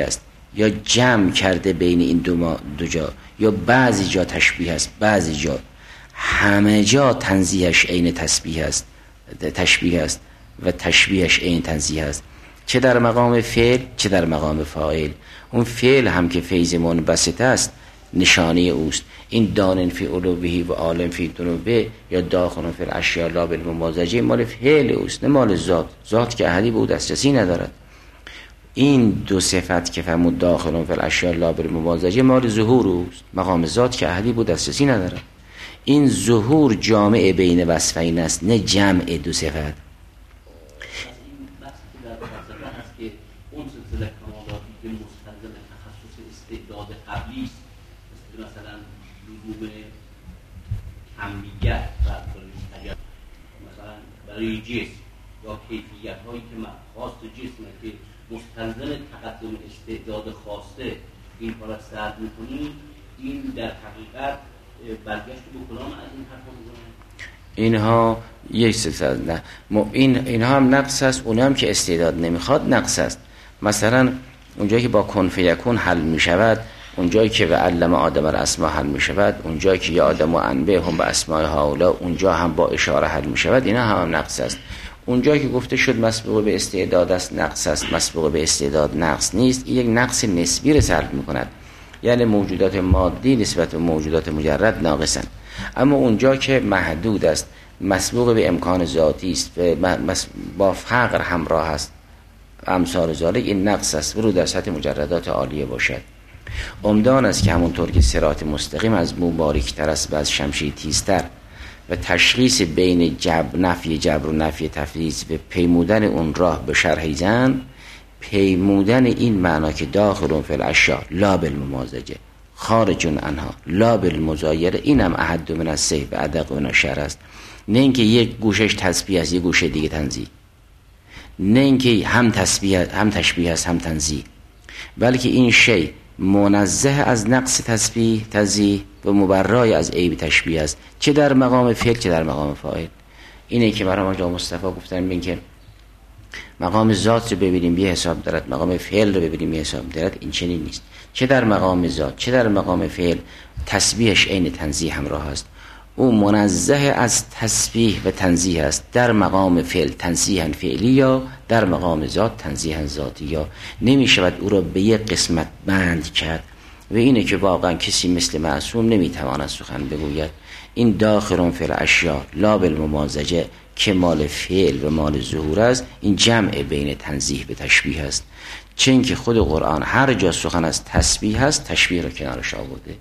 Speaker 1: یا جمع کرده بین این دو جا، یا بعضی جا تشبیه است، بعضی جا، همه جا تنزیهش عین تشبیه است و تشبیهش عین تنزیه است، چه در مقام فعل چه در مقام فاعل. اون فعل هم که فیض منبسط است نشانه اوست. این دانن فی علوه و عالم فی دنوبه یا داخل فی الاشیاء لا بالممازجه مال فعل اوست، نه مال ذات که احدی به او دسترسی ندارد. این دو صفت که فرمود داخل فی الاشیاء لا بالممازجه مال ظهور اوست، مقام ذات که احدی به او دسترسی ندارد. این ظهور جامع بین وصفین است، نه جمع دو صفت.
Speaker 3: این بحثی که در فلسفه هست که اون سلسله کمالاتی که مستلزم تخصص استعداد قبلی است، مثلا لزوم کمیت و مثلا برای جسم یا کیفیت هایی که خاص جسمه که مستلزم تقدم استعداد خاصه این کارا سرد میکنیم، این در حقیقت برگشت به کلام از این حرفا میزنه.
Speaker 1: اینها یک سلسله نه، اینها هم نقص است، اون هم که استعداد نمیخواد نقص است. مثلا اونجایی که با کن فیکون حل میشود، اونجایی که به علم آدم الاسماء حل میشود، اونجایی که یا آدم و انبه هم به اسماء هؤلاء، اونجا هم با اشاره حل میشود، اینا هم نقص است. اونجایی که گفته شد مسبوق به استعداد است نقص است، مسبوق به استعداد نقص نیست، این یک نقص نسبی رو سلب میکند، یعنی موجودات مادی نسبت به موجودات مجرد ناقصن. اما اونجا که محدود است، مسبوق به امکان ذاتی است، با فقر همراه است، امثال ذالک، این نقص است، ورود در سطح مجردات عالیه باشد. عمدان است که همونطور که صراط مستقیم از مو باریک‌تر است و از شمشیر تیزتر و تشخیص بین نفی جبر و نفی تفویض و پیمودن اون راه به شرح زن، پیمودن این معنا که داخل فی الاشیاء لا بالممازجه خارج عنها لا بالمزایره، اینم احد من السیف و ادق من الشعر است. نه اینکه یک گوشش تسبیح است یک گوشه دیگه تنزیه، نه اینکه هم تشبیه است هم تنزیه، بلکه این شی منزه از نقص تسبیح تنزیه و مبرای از عیب تشبیه است، چه در مقام فعل چه در مقام فاعل. اینه که برای آقا مصطفی گفتن ببین که مقام ذات رو ببینیم بی حساب دارد، مقام فعل رو ببینیم بی حساب دارد، این چنین نیست. چه در مقام ذات چه در مقام فعل تسبیحش عین تنزیه همراه است. او منزه از تسبیح و تنزیه است، در مقام فعل تنزیه فعلی یا در مقام ذات تنزیه ذاتی، یا نمی شود او را به یک قسمت بند کرد. و اینه که واقعا کسی مثل معصوم نمی تواند سخن بگوید. این داخل فی الاشیاء لا بالممازجه که مال فعل و مال ظهور است، این جمع بین تنزیه به تشبیه است. چون که خود قرآن هر جا سخن از تسبیح است تشبیه را کنارش آورده.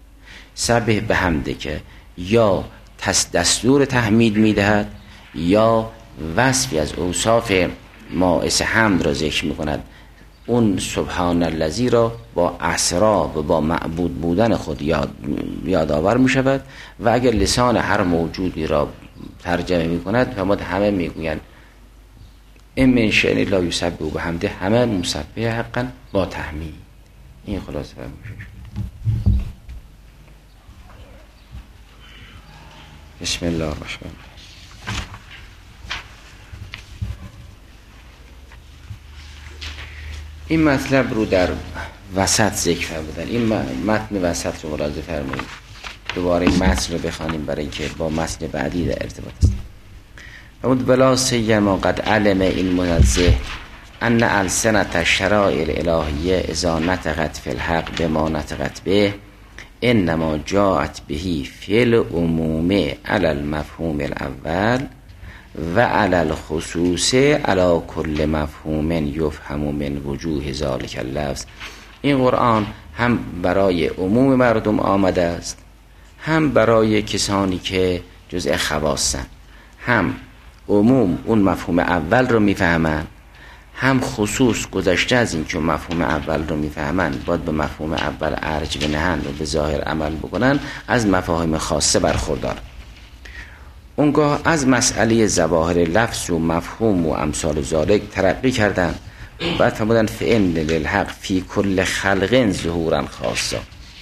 Speaker 1: سبح به حمده که یا دستور تحمید میدهد یا وصفی از اوصاف مائس حمد را ذکر میکند. اون سبحان الذی را با اسرا و با معبود بودن خود یادآور میشود. و اگر لسان هر موجودی را ترجمه میکند فرمود همه میگویند این من شأن لا یسبح بحمده، همه مسبح حقا با تحمید. این خلاصه فرموده. بسم الله الرحمن الرحیم. این مطلب رو در وسط ذکر فرمودن. این متن وسط رو ملاحظه فرمایید. دوباره این متن رو بخوانیم برای اینکه با متن بعدی در ارتباط است. فرمود بلا سیما قد علم این منزه ان السنة الشرائع الالهیه اذا نطقت فی الحق بما نطقت به انما جاءت بهی فی العموم علی المفهوم الاول و علی الخصوص علی کل مفهوم یفهم من وجوه ذلک اللفظ. این قرآن هم برای عموم مردم آمده است، هم برای کسانی که جزء خواصن. هم عموم اون مفهوم اول رو میفهمن، هم خصوص گذشته از این که مفهوم اول رو میفهمن باید به مفهوم اول ارج بنهن و به ظاهر عمل بکنن، از مفاهیم خاصه برخوردار. اونگاه از مسئله ظواهر لفظ و مفهوم و امثال ذالک ترقی کردن. بعد فرمودن فإن للحق فی کل خلق ظهورا خاصا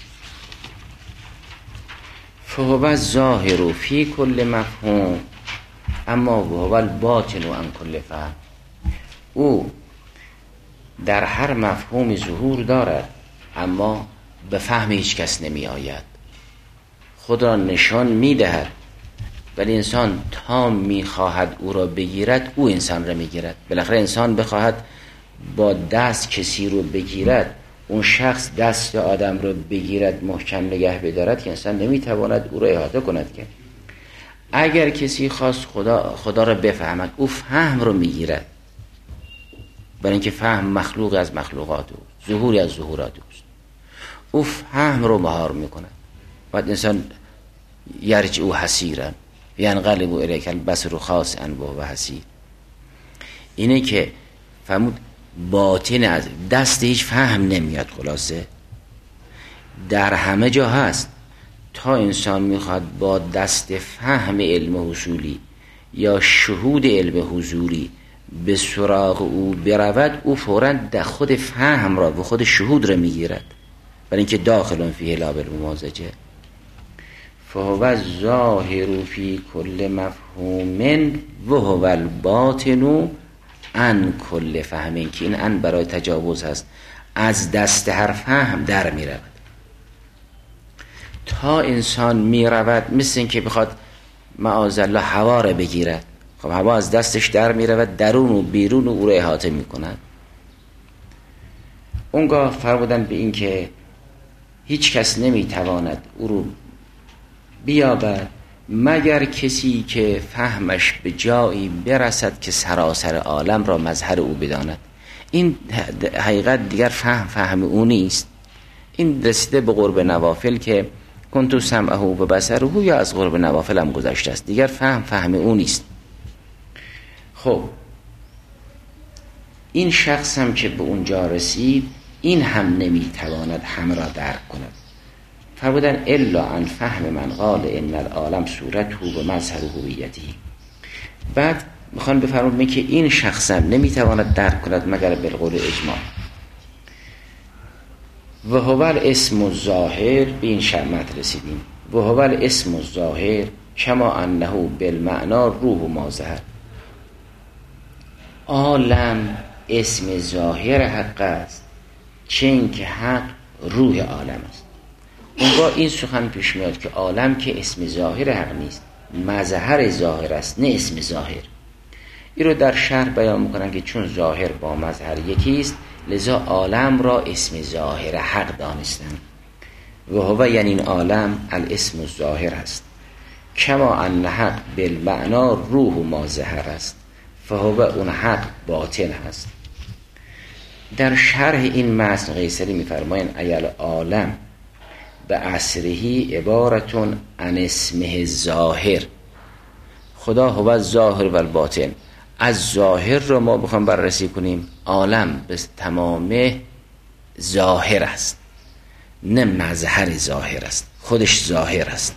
Speaker 1: فهو الظاهر فی کل مفهوم اما وهو الباطن عن کل فهم. او در هر مفهومی ظهور دارد، اما به فهم هیچ کس نمی آید. خود را نشان می دهد، ولی انسان تا می خواهد او را بگیرد، او انسان را می گیرد. بالاخره انسان بخواهد با دست کسی رو بگیرد، اون شخص دست آدم رو بگیرد، محکم نگه بدارد، که انسان نمی تواند او را احاطه کند. که اگر کسی خواست خدا را بفهمد، او فهم رو می گیرد، برای اینکه فهم مخلوق از مخلوقات اوست، ظهوری از ظهورات اوست. او فهم رو مهار می کند. بعد انسان یرجع حسیرا ینقلب الیک البصر خاسئا وهو حسیر. اینه که فهمود باطن از دست هیچ فهم نمیاد. خلاصه در همه جا هست. تا انسان میخواد با دست فهم علم حصولی یا شهود علم حضوری به سراغ او برود، او فوراً خود فهم را و خود شهود را میگیرد، برای اینکه داخل فیه لا بالممازجه. فهو الظاهر فی کل مفهوم و هو الباطن عن کل فهم، که این ان برای تجاوز هست، از دست هر فهم در می رود. تا انسان می رود مثل این که بخواد معاذالله هوا را بگیرد، خب هوا از دستش در می رود، درون و بیرون او را احاطه می کند. اونگاه فرمودن به این که هیچ کس نمی تواند او رو بیابد مگر کسی که فهمش به جایی برسد که سراسر عالم را مظهر او بداند. این حقیقت دیگر فهم او نیست. این رسیده به قرب نوافل که کنتو سمعه و بصره، یا از قرب نوافل هم گذشته است. دیگر فهم او نیست. خب این شخص هم که به اونجا رسید، این هم نمیتواند همه را درک کند. فرمودن الا عن فهم من قال ان العالم صورته و مظهر هویتی. بعد میخوان بفرمون که این شخص هم نمیتواند درک کند مگر بالقول اجماع. و هو الاسم الظاهر، به این شرمت رسیدیم. و هو الاسم الظاهر کما انه بالمعنا روح ما ظهر. عالم اسم ظاهر حق است، چون که حق روح عالم است. اونگاه این سخن پیش میاد که عالم که اسم ظاهر حق نیست، مظهر ظاهر است، نه اسم ظاهر. این رو در شرح بیان میکنن که چون ظاهر با مظهر یکیست، لذا عالم را اسم ظاهر حق دانستن. و هو یعنی این عالم الاسم الظاهر است، کما ان حق بالمعنا روح ما ظهر است، فهو اون حق باطن هست. در شرح این متن قیصری میفرمایند ایل عالم به عصرهی عبارتون عن اسمه ظاهر. خدا هو الظاهر و الباطن. از ظاهر رو ما بخوام بررسی کنیم، عالم به تمام ظاهر است، نه مظهر ظاهر است، خودش ظاهر است.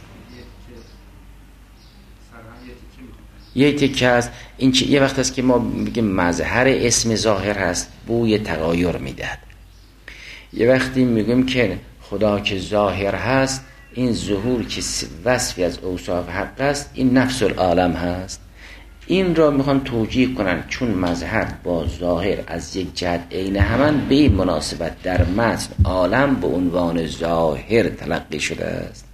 Speaker 1: یه تکه است. این یه وقت است که ما میگیم مظهر اسم ظاهر هست، بوی تغایر میدهد. یه وقتی میگیم که خدا که ظاهر هست، این ظهور که وصفی از اوصاف حق است، این نفس العالم هست. این را میخوان توجیه کنن چون مظهر با ظاهر از یک جهت عین همان، به این مناسبت در متن عالم به عنوان ظاهر تلقی شده است.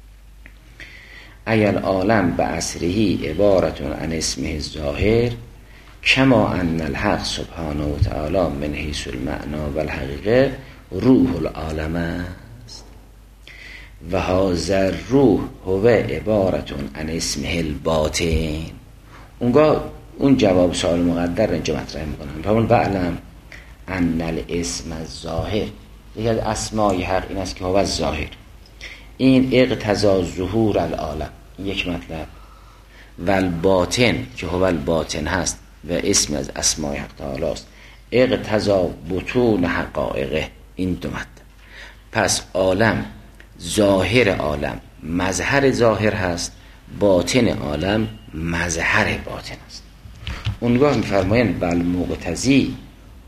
Speaker 1: ایل عالم به عصرهی عبارتون عن اسمه الظاهر کما ان الحق سبحانه و تعالی من حیث المعنا و الحقیقه روح العالم است. و هذا روح هو عبارتون عن اسمه الباطن. اونگاه اون جواب سوال مقدر اینجا مطرح میکنن. فرمون بعلم ان الاسم الظاهر، یکی از اسمای حق این است که هو الظاهر، این اقتضا ظهور العالم، یک مطلب. و الباطن که هو الباطن هست و اسم از اسمای حق تعالی است، اقتضا بطون حقایقه، این دو مطلب. پس عالم، ظاهر عالم مظهر ظاهر هست، باطن عالم مظهر باطن است. اونگاه میفرمایند والمقتضی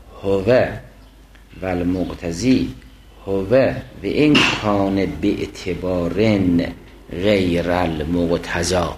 Speaker 1: هو و این کان به اعتبارن غیر المقتضا.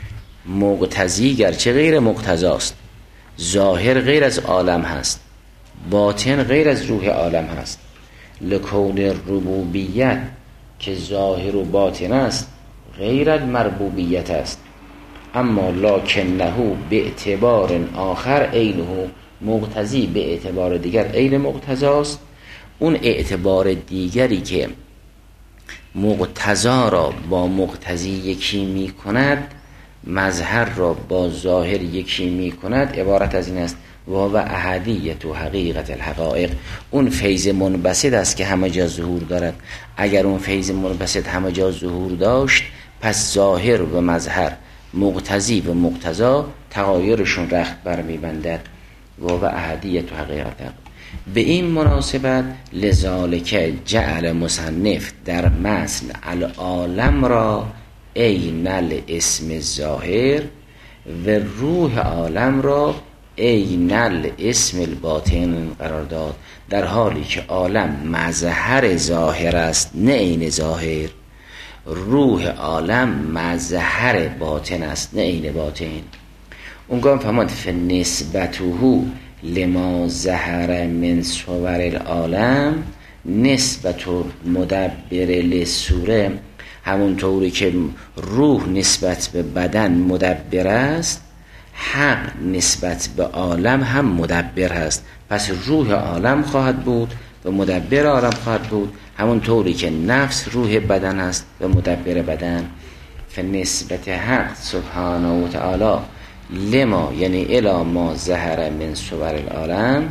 Speaker 1: مقتضی گرچه غیر مقتضاست، ظاهر غیر از عالم هست، باطن غیر از روح عالم هست. لکون ربوبیت که ظاهر و باطن است غیر المربوبیت است. اما لکنه به اعتبار آخر عینه مقتضی به اعتبار دیگر عین مقتضاست. اون اعتبار دیگری که مقتضا را با مقتضی یکی می کند، مظهر را با ظاهر یکی می کند، عبارت از این است و احدیت و حقیقت الحقائق. اون فیض منبسط است که همه جا ظهور دارد. اگر اون فیض منبسط همه جا ظهور داشت، پس ظاهر و مظهر، مقتضی و مقتضا تغایرشون رخت برمیبندد. و احدیت و حقیقت. به این مناسبت لذالک جعل مصنف در متن العالم را عین الاسم ظاهر و روح عالم را عین الاسم الباطن قرار داد، در حالی که عالم مظهر ظاهر است نه عین ظاهر. روح عالم مظهر باطن است نه عین باطن. اونگاه فرمود فنسبته لما ظهر من صور العالم نسبت مدبر للصوره. همونطوری که روح نسبت به بدن مدبر است، حق نسبت به عالم هم مدبر است. پس روح عالم خواهد بود و مدبر عالم خواهد بود، همونطوری که نفس روح بدن است و مدبر بدن. فنسبت حق سبحانه و تعالی لما یعنی الی ما ظهر من صور العالم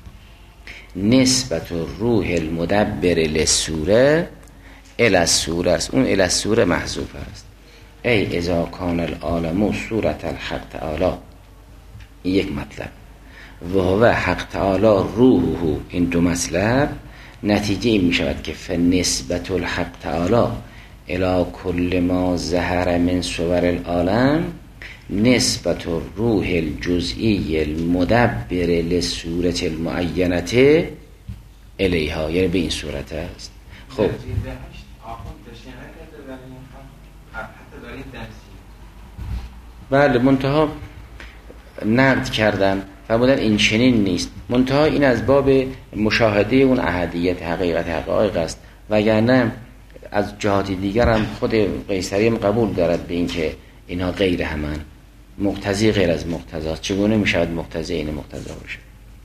Speaker 1: نسبت روح المدبر للصوره الی الصوره است. اون الی الصوره محذوف است. ای اذا کان العالم صورت الحق تعالی، این یک مطلب، و هو حق تعالی روحه، این دو مطلب. نتیجه این می شود که فنسبت الحق تعالی الی کل ما ظهر من صور العالم نسبت روح الجزئی المدبر للصورت المعینه الیها، یعنی به این صورت است. خب بله، منتها نقد کردن فرمودن این چنین نیست. منتها این از باب مشاهده اون احدیت حقیقت حقایق است، وگرنه از جهات دیگر هم خود قیصری هم قبول دارد به این که اینا غیر همان، مقتضی غیر از مقتضا. چگونه می شود مقتضی این مقتضا باشه؟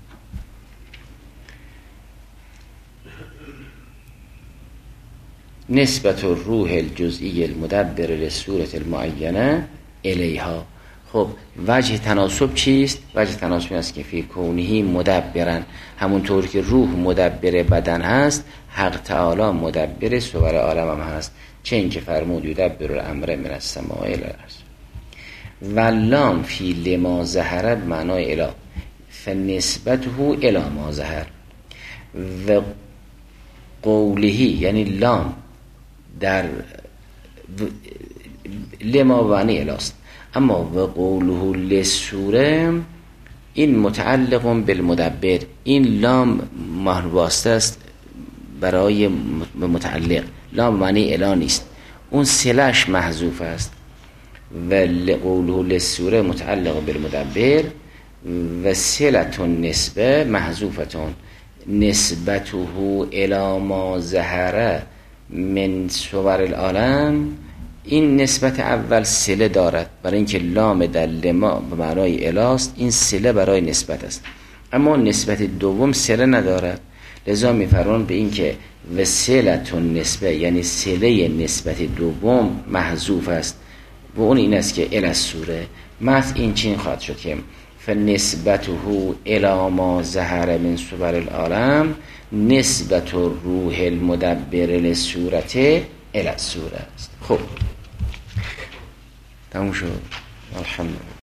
Speaker 1: نسبت روح الجزئی المدبر للصورت المعینه الیها. خب وجه تناسب چیست؟ وجه تناسب این است که فی کونه مدبرن، همونطور که روح مدبر بدن هست، حق تعالی مدبر صور عالم هم هست. چه این که فرمود یدبر الامر من السماء الی الارض. واللام فی لما ظهر معنای الی فنسبته الی ما ظهر و قولهی، یعنی لام در لما معنی الی است، اما و قوله للصوره این متعلق بالمدبر. این لام واسطه است برای متعلق، لام معنی الی نیست، اون صله‌اش محذوف است. و قوله للصوره متعلق بالمدبر و صلة النسبه محذوفتون. نسبته الی ما ظهر من صور العالم، این نسبت اول صله دارد برای اینکه لام در لما به معنای الاست، این صله برای نسبت است. اما نسبت دوم صله ندارد، لذا می‌فرمان به این که وسیلة النسبه یعنی صله نسبت دوم محذوف است و اون این است که الی الصوره. متن این چین خواهد شد که فنسبته الی ما ظهر من صور العالم نسبت روح المدبر للصورت الی الصوره است. خب تموم شد. الحمدلله.